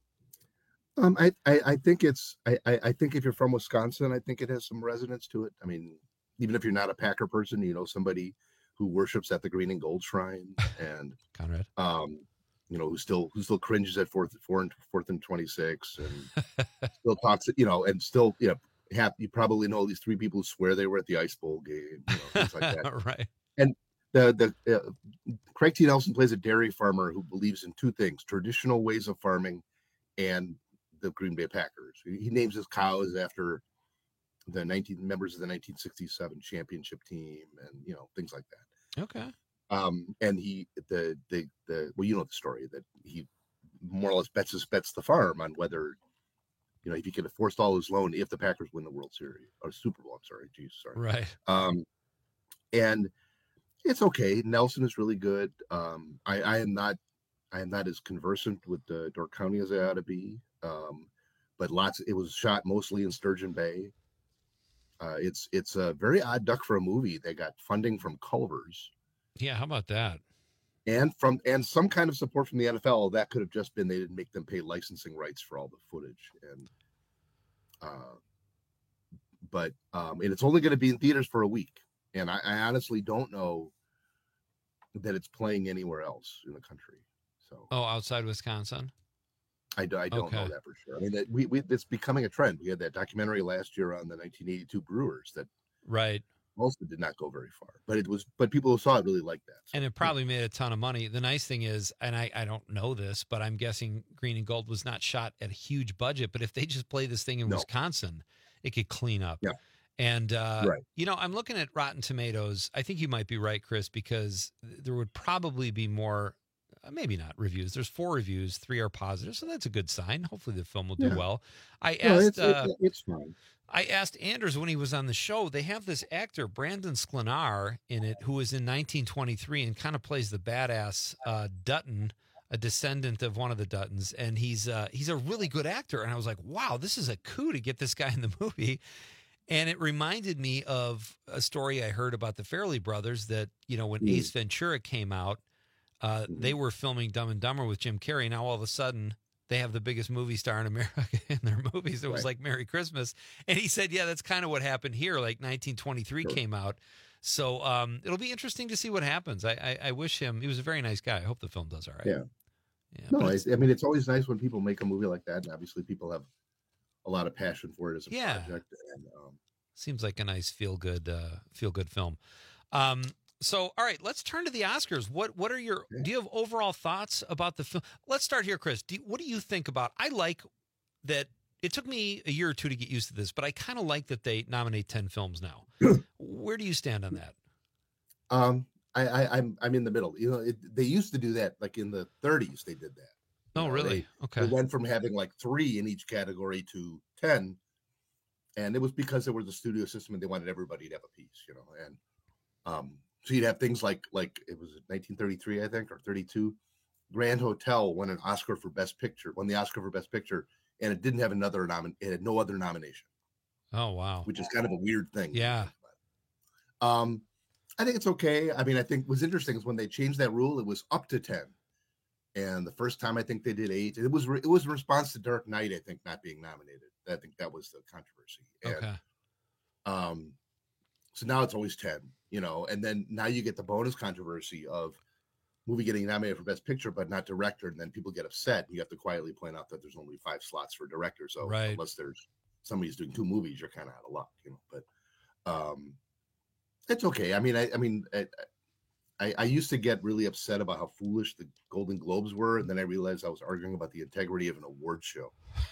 Um, I, I, I think it's I, I I think if you're from Wisconsin, I think it has some resonance to it. I mean, even if you're not a Packer person, you know somebody who worships at the Green and Gold Shrine, and Conrad, um, you know, who still who still cringes at fourth, fourth and fourth and twenty-six, and still talks, you know, and still, you know, have you probably know at least three people who swear they were at the Ice Bowl game, you know, things like that, right? And the the uh, Craig T. Nelson plays a dairy farmer who believes in two things: traditional ways of farming and the Green Bay Packers. He, he names his cows after the nineteen members of the nineteen sixty-seven championship team, and you know, things like that. Okay. Um, and he the the the well, you know the story that he more or less bets his bets the farm on whether, you know, if he can forestall his loan if the Packers win the World Series or Super Bowl. I'm sorry, geez, sorry. Right. Um, and it's okay. Nelson is really good. Um, I, I am not I am not as conversant with uh, Dork County as I ought to be. Um, but lots. It was shot mostly in Sturgeon Bay. Uh, it's it's a very odd duck for a movie. They got funding from Culver's. Yeah, how about that? And from and some kind of support from the N F L. That could have just been they didn't make them pay licensing rights for all the footage. And uh, but um, and it's only going to be in theaters for a week. And I, I honestly don't know that it's playing anywhere else in the country. So oh, outside Wisconsin. I, I don't okay. know that for sure. I mean, that we, we it's becoming a trend. We had that documentary last year on the nineteen eighty-two Brewers that right also did not go very far, but it was but people who saw it really liked that. So, and it probably made a ton of money. The nice thing is, and I, I don't know this, but I'm guessing Green and Gold was not shot at a huge budget, but if they just play this thing in no. Wisconsin, it could clean up. Yeah. And, uh, right. you know, I'm looking at Rotten Tomatoes. I think you might be right, Chris, because there would probably be more, uh, maybe not reviews. There's four reviews, three are positive. So that's a good sign. Hopefully the film will do Yeah. well. I No, asked, it's, uh, it's, it's fine. I asked Anders when he was on the show, they have this actor, Brandon Sklenar, in it, who was in nineteen twenty-three and kind of plays the badass uh, Dutton, a descendant of one of the Duttons. And he's uh, he's a really good actor. And I was like, wow, this is a coup to get this guy in the movie. And it reminded me of a story I heard about the Farrelly brothers that, you know, when Mm. Ace Ventura came out, uh, they were filming Dumb and Dumber with Jim Carrey. Now, all of a sudden, they have the biggest movie star in America in their movies. It was Right. like Merry Christmas. And he said, yeah, that's kind of what happened here. Like nineteen twenty-three Sure. came out. So um, it'll be interesting to see what happens. I, I, I wish him, he was a very nice guy. I hope the film does all right. Yeah. Yeah, No, but I, it's- I mean, it's always nice when people make a movie like that. And obviously people have a lot of passion for it as a Yeah. project. And, um, Seems like a nice feel good uh, feel good film. Um, so, all right, let's turn to the Oscars. What what are your do you have overall thoughts about the film? Let's start here, Chris. Do you, what do you think about? I like that. It took me a year or two to get used to this, but I kind of like that they nominate ten films now. Where do you stand on that? um, I, I, I'm I'm in the middle. You know, it, they used to do that like in the thirties. They did that. You Oh, know, really? They, Okay. they went from having like three in each category to ten. And it was because there was a studio system and they wanted everybody to have a piece, you know. And um, so you'd have things like like it was nineteen thirty-three, I think, or thirty-two. Grand Hotel won an Oscar for Best Picture, won the Oscar for Best Picture, and it didn't have another nomin. It had no other nomination, Oh, wow. which is kind of a weird thing. Yeah. Um, I think it's okay. I mean, I think what's interesting is when they changed that rule, it was up to ten. And the first time I think they did eight. It was re- it was in response to Dark Knight, I think, not being nominated. I think that was the controversy. And, Okay. Um, so now it's always ten, you know, and then now you get the bonus controversy of movie getting nominated for Best Picture, but not director, and then people get upset. You have to quietly point out that there's only five slots for director. So Right. unless there's somebody's doing two movies, you're kind of out of luck, you know. But um, it's okay. I mean, I, I mean, I, I, I used to get really upset about how foolish the Golden Globes were, and then I realized I was arguing about the integrity of an award show.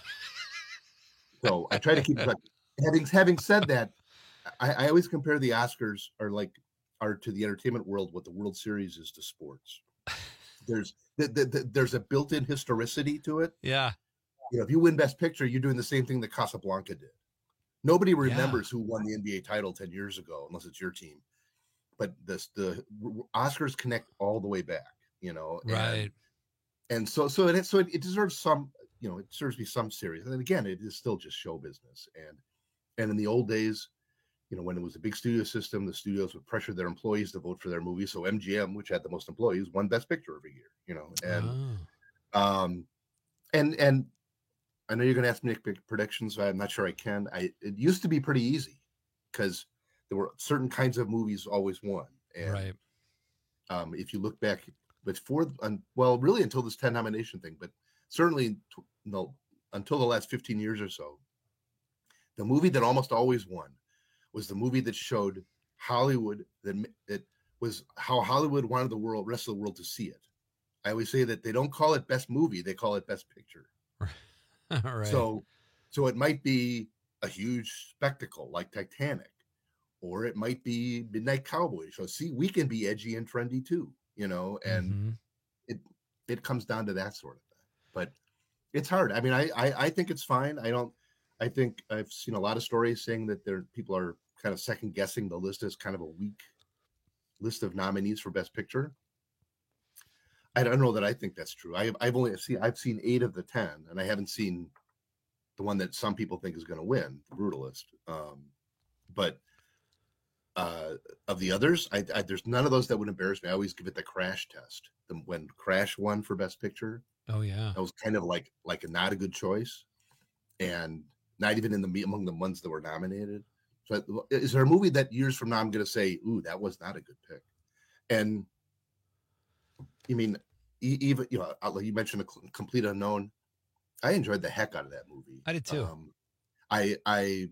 So I try to keep track. Having having said that, I, I always compare the Oscars are like are to the entertainment world what the World Series is to sports. There's the, the, the, there's a built-in historicity to it. Yeah. You know, if you win Best Picture, you're doing the same thing that Casablanca did. Nobody remembers who won the N B A title ten years ago, unless it's your team. But this the Oscars connect all the way back, you know. And, Right. And so so it so it, it deserves some, you know, it deserves to be some serious. And then again, it is still just show business. And and in the old days, you know, when it was a big studio system, the studios would pressure their employees to vote for their movies. So M G M, which had the most employees, won Best Picture every year, you know. And Oh. um and and I know you're gonna ask me to pick predictions, so I'm not sure I can. I it used to be pretty easy because there were certain kinds of movies always won. And, right. Um, if you look back before, um, well, really until this ten nomination thing, but certainly no, until the last fifteen years or so, the movie that almost always won was the movie that showed Hollywood that it was how Hollywood wanted the world, rest of the world to see it. I always say that they don't call it best movie; they call it best picture. All right. So, so it might be a huge spectacle like Titanic, or it might be Midnight Cowboy. So, see, we can be edgy and trendy too, you know, and mm-hmm. it it comes down to that sort of thing. But it's hard. I mean, I, I I think it's fine. I don't. I think I've seen a lot of stories saying that there people are kind of second guessing the list as kind of a weak list of nominees for Best Picture. I don't know that I think that's true. I, I've only seen I've seen eight of the ten, and I haven't seen the one that some people think is going to win, The Brutalist. Um, but uh, of the others, I, I, there's none of those that would embarrass me. I always give it the Crash test. The, when Crash won for Best Picture, oh yeah, that was kind of like like a not a good choice, and not even in the among the ones that were nominated. So, is there a movie that years from now I'm going to say, "Ooh, that was not a good pick"? And you mean, even you know, you mentioned A Complete Unknown. I enjoyed the heck out of that movie. I did too. Um, I I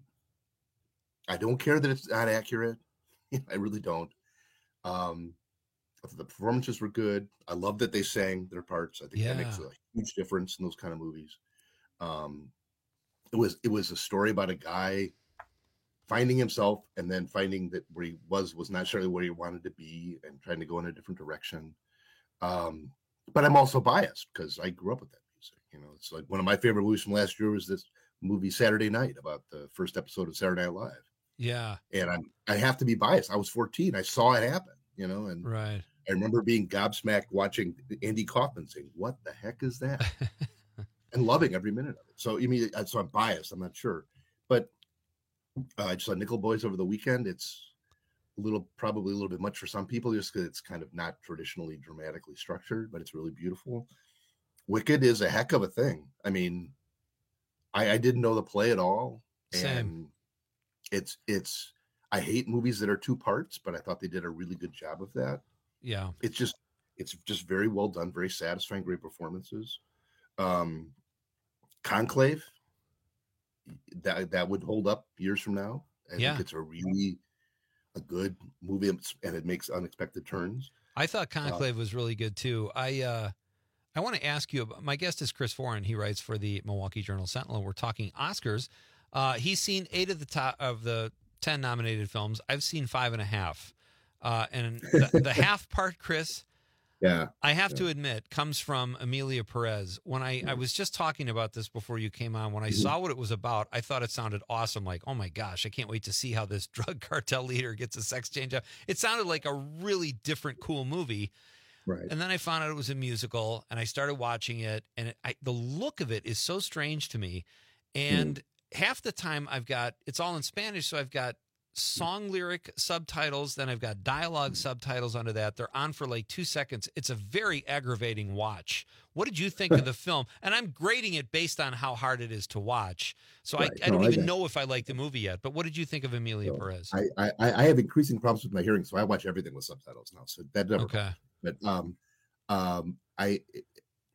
I don't care that it's not accurate. I really don't. Um, the performances were good. I love that they sang their parts. I think yeah. that makes a huge difference in those kind of movies. Um, it was it was a story about a guy finding himself and then finding that where he was was not necessarily where he wanted to be and trying to go in a different direction. Um, but I'm also biased because I grew up with that music. You know, it's like one of my favorite movies from last year was this movie Saturday Night about the first episode of Saturday Night Live. Yeah. And I'm I have to be biased. I was fourteen. I saw it happen, you know, and right. I remember being gobsmacked watching Andy Kaufman saying, "What the heck is that?" and loving every minute of it. So you mean so I'm biased, I'm not sure. But uh, I just saw Nickel Boys over the weekend. It's a little, probably a little bit much for some people just because it's kind of not traditionally dramatically structured, but it's really beautiful. Wicked is a heck of a thing. I mean, I, I didn't know the play at all. Same. And it's, it's, I hate movies that are two parts, but I thought they did a really good job of that. Yeah. It's just, it's just very well done, very satisfying, great performances. Um, Conclave, that that would hold up years from now. I yeah. think it's a really a good movie, and it makes unexpected turns. I thought Conclave uh, was really good too. I uh, I want to ask you about, my guest is Chris Foran. He writes for the Milwaukee Journal Sentinel. We're talking Oscars. Uh, he's seen eight of the top of the ten nominated films. I've seen five and a half. Uh, and the, the half part, Chris, yeah, I have yeah. to admit, comes from Emilia Perez. When I, I was just talking about this before you came on, when I mm-hmm. saw what it was about, I thought it sounded awesome. Like, oh my gosh, I can't wait to see how this drug cartel leader gets a sex change up. It sounded like a really different, cool movie. Right. And then I found out it was a musical, and I started watching it, and it, I, the look of it is so strange to me. And mm. half the time I've got, it's all in Spanish, so I've got song lyric subtitles, then I've got dialogue subtitles under that. They're on for like two seconds. It's a very aggravating watch. What did you think of the film? And I'm grading it based on how hard it is to watch. So right. I, I don't no, even I know if I like the movie yet. But what did you think of Emilia so Perez? I, I I have increasing problems with my hearing, so I watch everything with subtitles now. So that never. Okay. But um, um, I it,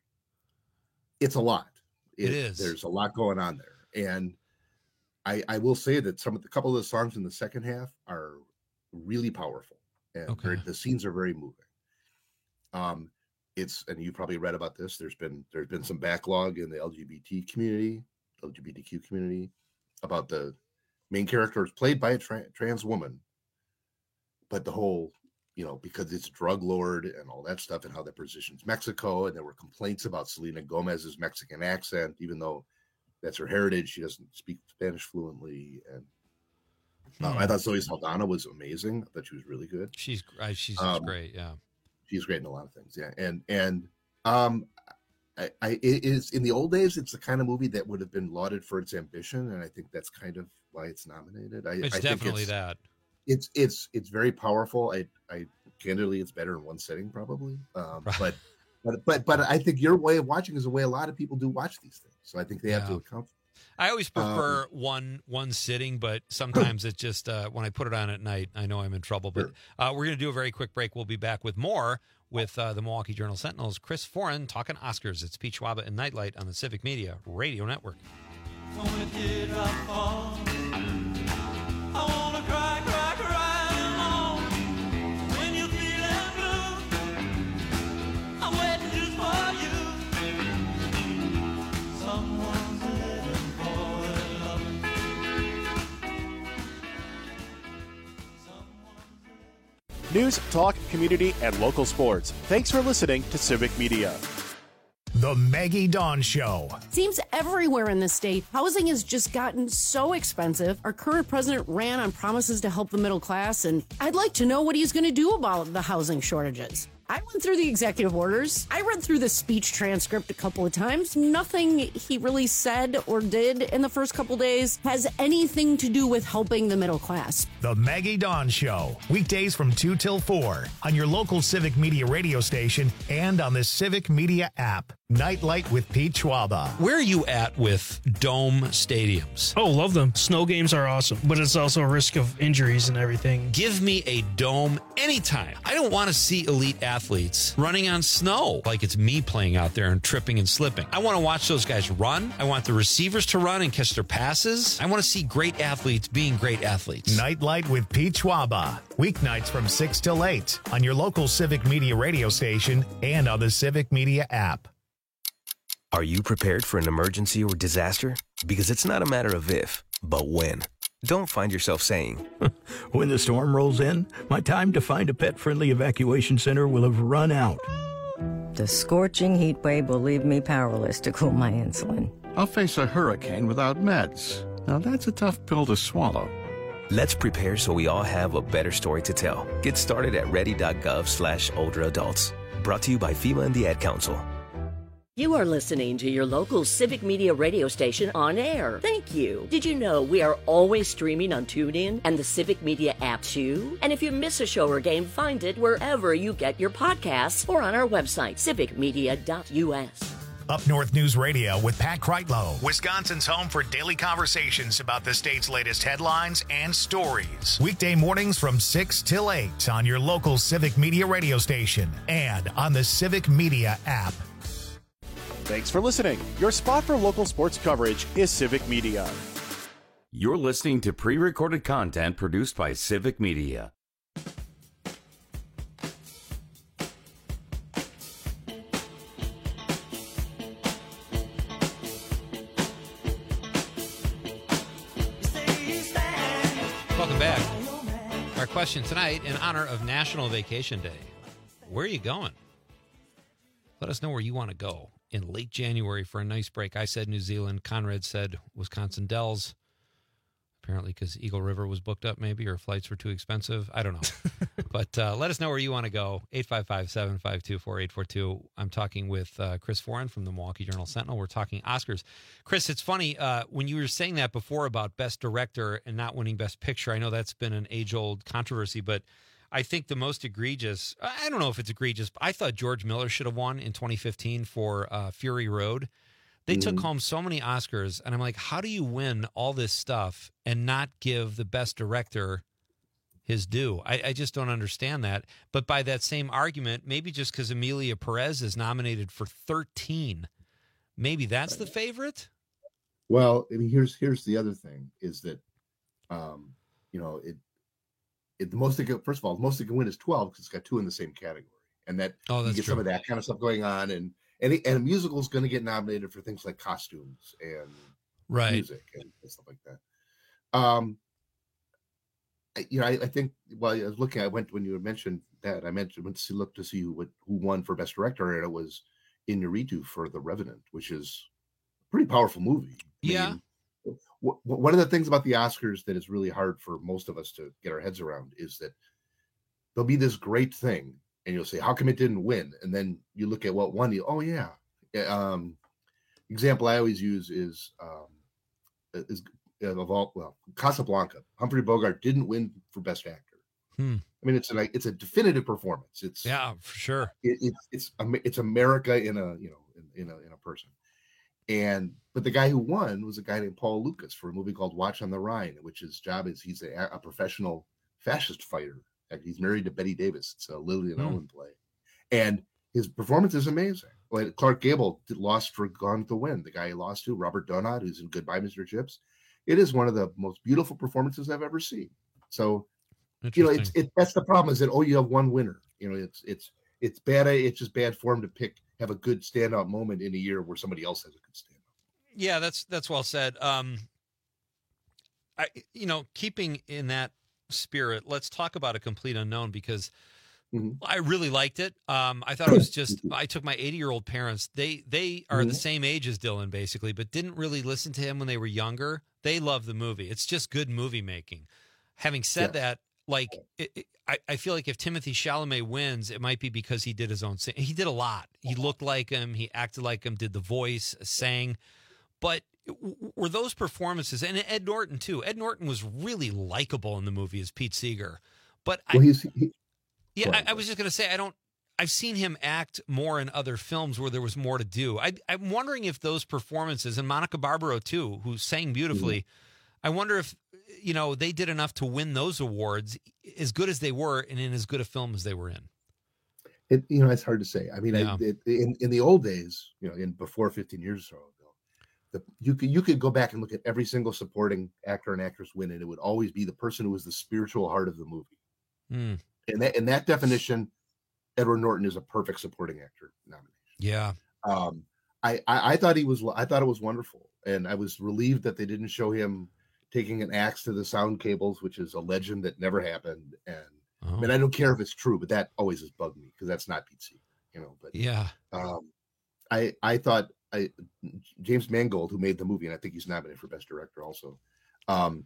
it's a lot. It, it is. There's a lot going on there, and I, I will say that some of the couple of the songs in the second half are really powerful, and okay. the scenes are very moving. Um, it's and you probably read about this. There's been there's been some backlog in the L G B T community, L G B T Q community, about the main character is played by a tra- trans woman, but the whole, you know, because it's drug lord and all that stuff, and how that positions Mexico, and there were complaints about Selena Gomez's Mexican accent, even though that's her heritage. She doesn't speak Spanish fluently, and um, I thought Zoe Saldana was amazing. I thought she was really good. She's uh, she's um, great, yeah. She's great in a lot of things, yeah. And and um, I, I it is in the old days. It's the kind of movie that would have been lauded for its ambition, and I think that's kind of why it's nominated. I, it's I definitely think it's, that. It's it's it's very powerful. I I candidly, it's better in one setting probably, um, but. But but but I think your way of watching is the way a lot of people do watch these things. So I think they have yeah. to account for it. I always prefer um, one one sitting, but sometimes it's just uh, when I put it on at night, I know I'm in trouble. But uh, we're going to do a very quick break. We'll be back with more with uh, the Milwaukee Journal Sentinel's Chris Foran talking Oscars. It's Pete Schwaba and Nightlight on the Civic Media Radio Network. News, talk, community, and local sports. Thanks for listening to Civic Media. The Maggie Dawn Show. Seems everywhere in the state, housing has just gotten so expensive. Our current president ran on promises to help the middle class, and I'd like to know what he's going to do about the housing shortages. I went through the executive orders. I read through the speech transcript a couple of times. Nothing he really said or did in the first couple days has anything to do with helping the middle class. The Maggie Dawn Show. Weekdays from two till four on your local Civic Media radio station and on the Civic Media app. Nightlight with Pete Schwaba. Where are you at with dome stadiums? Oh, love them. Snow games are awesome, but it's also a risk of injuries and everything. Give me a dome anytime. I don't want to see elite athletes running on snow like it's me playing out there and tripping and slipping. I want to watch those guys run. I want the receivers to run and catch their passes. I want to see great athletes being great athletes. Nightlight with Pete Schwaba. Weeknights from six till eight on your local Civic Media radio station and on the Civic Media app. Are you prepared for an emergency or disaster? Because it's not a matter of if, but when. Don't find yourself saying, when the storm rolls in, my time to find a pet-friendly evacuation center will have run out. The scorching heat wave will leave me powerless to cool my insulin. I'll face a hurricane without meds. Now that's a tough pill to swallow. Let's prepare so we all have a better story to tell. Get started at ready.gov slash older adults. Brought to you by FEMA and the Ad Council. You are listening to your local Civic Media radio station on air. Thank you. Did you know we are always streaming on TuneIn and the Civic Media app too? And if you miss a show or game, find it wherever you get your podcasts or on our website, civic media dot u s. Up North News Radio with Pat Kreitlow, Wisconsin's home for daily conversations about the state's latest headlines and stories. Weekday mornings from six till eight on your local Civic Media radio station and on the Civic Media app. Thanks for listening. Your spot for local sports coverage is Civic Media. You're listening to pre-recorded content produced by Civic Media. Welcome back. Our question tonight, in honor of National Vacation Day. Where are you going? Let us know where you want to go in late January for a nice break. I said New Zealand. Conrad said Wisconsin Dells. Apparently because Eagle River was booked up maybe, or flights were too expensive. I don't know. But uh, let us know where you want to go. eight five five, seven five two, four eight four two. I'm talking with uh, Chris Foran from the Milwaukee Journal Sentinel. We're talking Oscars. Chris, it's funny, uh, when you were saying that before about Best Director and not winning Best Picture, I know that's been an age-old controversy, but I think the most egregious, I don't know if it's egregious, but I thought George Miller should have won in twenty fifteen for uh, Fury Road. They mm-hmm. took home so many Oscars, and I'm like, how do you win all this stuff and not give the best director his due? I, I just don't understand that. But by that same argument, maybe just because Emilia Perez is nominated for thirteen, maybe that's the favorite? Well, I mean, here's here's the other thing is that, um, you know, it, it the most it can, first of all, the most it can win is twelve because it's got two in the same category, and that oh, that's you get true. some of that kind of stuff going on, and and, and a musical is going to get nominated for things like costumes and right. music and, and stuff like that. Um, I, you know, I, I think while I was looking, I went when you mentioned that I mentioned went to look to see who would, who won for best director, and it was Iñárritu for The Revenant, which is a pretty powerful movie. I yeah. Mean, w- one of the things about the Oscars that is really hard for most of us to get our heads around is that there'll be this great thing, and you'll say, "How come it didn't win?" And then you look at what won. You, oh yeah. Um, example I always use is um, is of all well Casablanca. Humphrey Bogart didn't win for best actor. Hmm. I mean, it's a it's a definitive performance. It's yeah, for sure. It, it's it's it's America in a you know in, in a in a person. And but the guy who won was a guy named Paul Lucas for a movie called Watch on the Rhine, which his job is he's a, a professional fascist fighter. He's married to Betty Davis. It's a Lillian Mm. Owen play, and his performance is amazing. Like Clark Gable did- lost for Gone with the Wind. The guy he lost to, Robert Donat, who's in Goodbye, Mister Chips. It is one of the most beautiful performances I've ever seen. So, you know, it's it. That's the problem is that oh, you have one winner. You know, it's it's it's bad. It's just bad form to pick have a good standout moment in a year where somebody else has a good standout. Yeah, that's that's well said. Um, I you know, keeping in that spirit, let's talk about A Complete Unknown because Mm-hmm. I really liked it. Um, I thought it was just. I took my eighty-year-old parents. They they are Mm-hmm. the same age as Dylan, basically, but didn't really listen to him when they were younger. They love the movie. It's just good movie making. Having said Yes. that, like it, it, I, I feel like if Timothée Chalamet wins, it might be because he did his own. Sing- he did a lot. He looked like him. He acted like him. Did the voice, sang, but. w- Were those performances and Ed Norton too? Ed Norton was really likable in the movie as Pete Seeger, but I, Well, he's he, yeah, Go I, ahead. I was just going to say, I don't, I've seen him act more in other films where there was more to do. I, I'm wondering if those performances, and Monica Barbaro too, who sang beautifully, I wonder if, you know, they did enough to win those awards as good as they were and in as good a film as they were in. it, you know, it's hard to say. I mean, Yeah. I, it, in in the old days, you know, in before fifteen years or so ago, the, you could you could go back and look at every single supporting actor and actress win, and it would always be the person who was the spiritual heart of the movie. Mm, And that in that definition, Edward Norton is a perfect supporting actor nomination. yeah. Um, I, I I thought he was I thought it was wonderful, and I was relieved that they didn't show him taking an axe to the sound cables, which is a legend that never happened. And Oh. I mean, I don't care if it's true, but that always has bugged me because that's not Pete Seeger, you know. But Yeah. um, I I thought I James Mangold, who made the movie, and I think he's nominated for Best Director also. Um,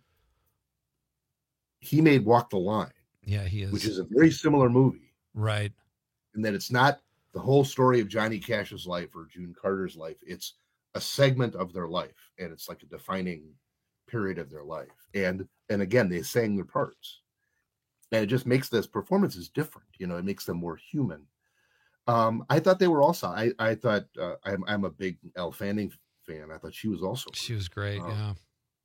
he made Walk the Line, Yeah, he is. which is a very similar movie, Right. in that it's not the whole story of Johnny Cash's life or June Carter's life. It's a segment of their life, and it's like a defining period of their life. And and again, they sang their parts, and it just makes this performances different. You know, it makes them more human. Um, I thought they were also. I I thought uh, I'm I'm a big Elle Fanning fan. I thought she was also. She was great. Um, yeah.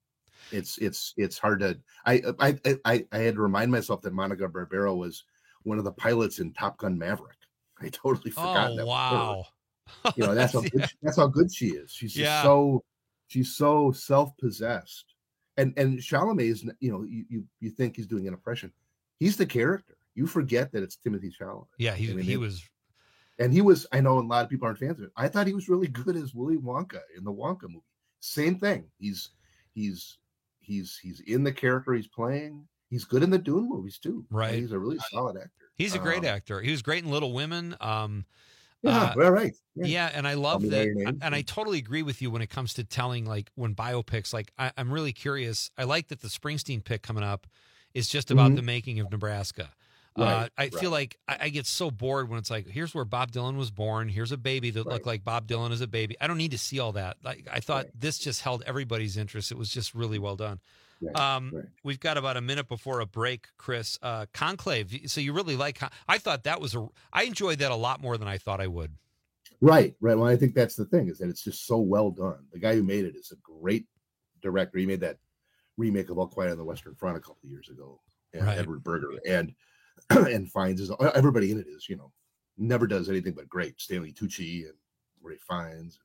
It's it's it's hard to. I I I I had to remind myself that Monica Barbaro was one of the pilots in Top Gun Maverick. I totally forgot Oh, that. was her. wow. You know, that's how good, Yeah. that's how good she is. She's just Yeah. so she's so self-possessed. And and Chalamet is, you know, you you, you think he's doing an impression. He's the character. You forget that it's Timothée Chalamet. Yeah, he, I mean, he it- was. and he was, I know a lot of people aren't fans of it. I thought he was really good as Willy Wonka in the Wonka movie. Same thing. He's he's he's he's in the character he's playing. He's good in the Dune movies too. Right. He's a really solid actor. He's a great Um, actor. He was great in Little Women. Um, Yeah, uh, well, right. Yeah. and I love Me By that. Your Name. And I totally agree with you when it comes to telling, like, when biopics, like, I, I'm really curious. I like that the Springsteen pick coming up is just about Mhm. the making of Nebraska. uh, Right, I right. feel like I, I get so bored when it's like, here's where Bob Dylan was born. Here's a baby that looked like Bob Dylan as a baby. I don't need to see all that. Like, I thought this just held everybody's interest. It was just really well done. Right, Um, right. We've got about a minute before a break, Chris. Uh, Conclave. So you really like? Con- I thought that was a. I enjoyed that a lot more than I thought I would. Right, right. Well, I think that's the thing is that it's just so well done. The guy who made it is a great director. He made that remake of All Quiet on the Western Front a couple of years ago, and Right. Edward Berger and and Fiennes is everybody in it is you know never does anything but great. Stanley Tucci and Ray Fiennes,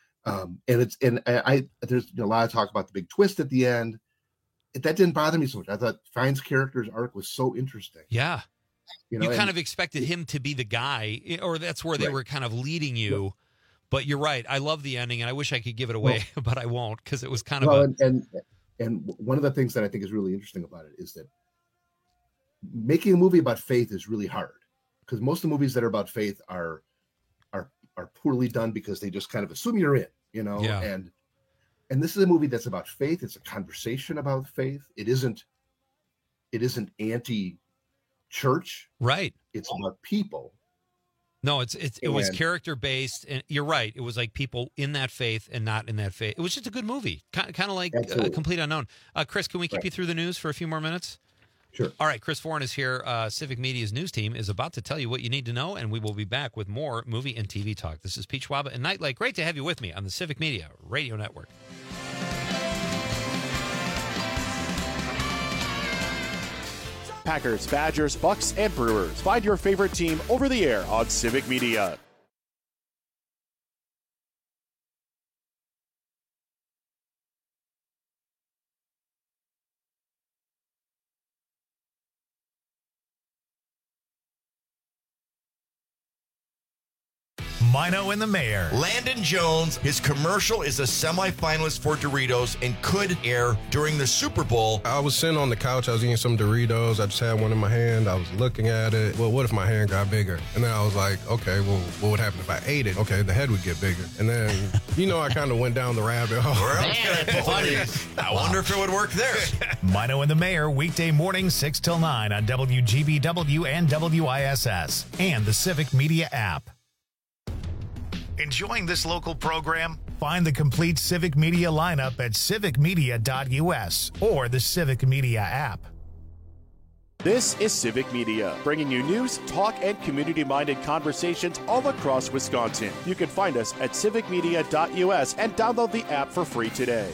um, and it's and I, I there's you know, a lot of talk about the big twist at the end. That didn't bother me so much. I thought Fiennes' character's arc was so interesting. Yeah. You You, know, kind and- of expected him to be the guy, i- or that's where they Right. were kind of leading you. But you're right. I love the ending, and I wish I could give it away, but I won't because it was kind of well, a. and, and and one of the things that I think is really interesting about it is that making a movie about faith is really hard because most of the movies that are about faith are are are poorly done because they just kind of assume you're in, you know. Yeah. And and this is a movie that's about faith. It's a conversation about faith. It isn't. It isn't anti-church. Right. It's about people. No, it's it's it was And- character based, and you're right. It was like people in that faith and not in that faith. It was just a good movie, kind kind of like uh, Absolutely. Complete Unknown. Uh, Chris, can we keep Right. you through the news for a few more minutes? Sure. All right, Chris Foran is here. Uh, Civic Media's news team is about to tell you what you need to know, and we will be back with more movie and T V talk. This is Pete Schwaba and Nightlight. Great to have you with me on the Civic Media Radio Network. Packers, Badgers, Bucks, and Brewers. Find your favorite team over the air on Civic Media. Mino and the Mayor. Landon Jones, his commercial is a semifinalist for Doritos and could air during the Super Bowl. I was sitting on the couch, I was eating some Doritos, I just had one in my hand, I was looking at it. Well, what if my hand got bigger? And then I was like, okay, well, what would happen if I ate it? Okay, the head would get bigger. And then, you know, I kind of went down the rabbit hole. I wonder if it would work there. Mino and the Mayor, weekday morning, six till nine on W G B W and W I S S and the Civic Media app. Enjoying this local program? Find the complete Civic Media lineup at civic media dot U S or the Civic Media app. This is Civic Media, bringing you news, talk, and community-minded conversations all across Wisconsin. You can find us at civic media dot U S and download the app for free today.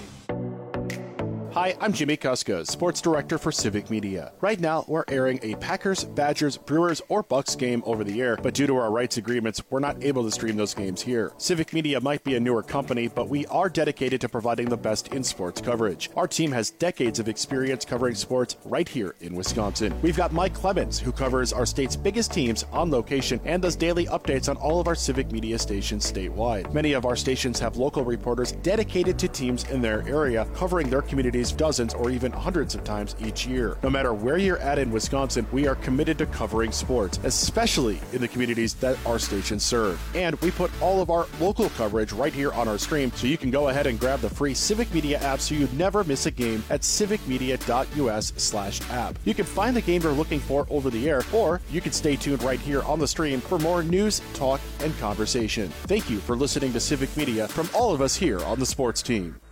Hi, I'm Jimmy Kuska, Sports Director for Civic Media. Right now, we're airing a Packers, Badgers, Brewers, or Bucks game over the air, but due to our rights agreements, we're not able to stream those games here. Civic Media might be a newer company, but we are dedicated to providing the best in sports coverage. Our team has decades of experience covering sports right here in Wisconsin. We've got Mike Clemens, who covers our state's biggest teams on location and does daily updates on all of our Civic Media stations statewide. Many of our stations have local reporters dedicated to teams in their area, covering their communities dozens or even hundreds of times each year. No matter where you're at in Wisconsin, we are committed to covering sports, especially in the communities that our stations serve. And we put all of our local coverage right here on our stream, so you can go ahead and grab the free Civic Media app so you never miss a game at civic media dot U S slash app. You can find the game you're looking for over the air, or you can stay tuned right here on the stream for more news, talk, and conversation. Thank you for listening to Civic Media from all of us here on the sports team.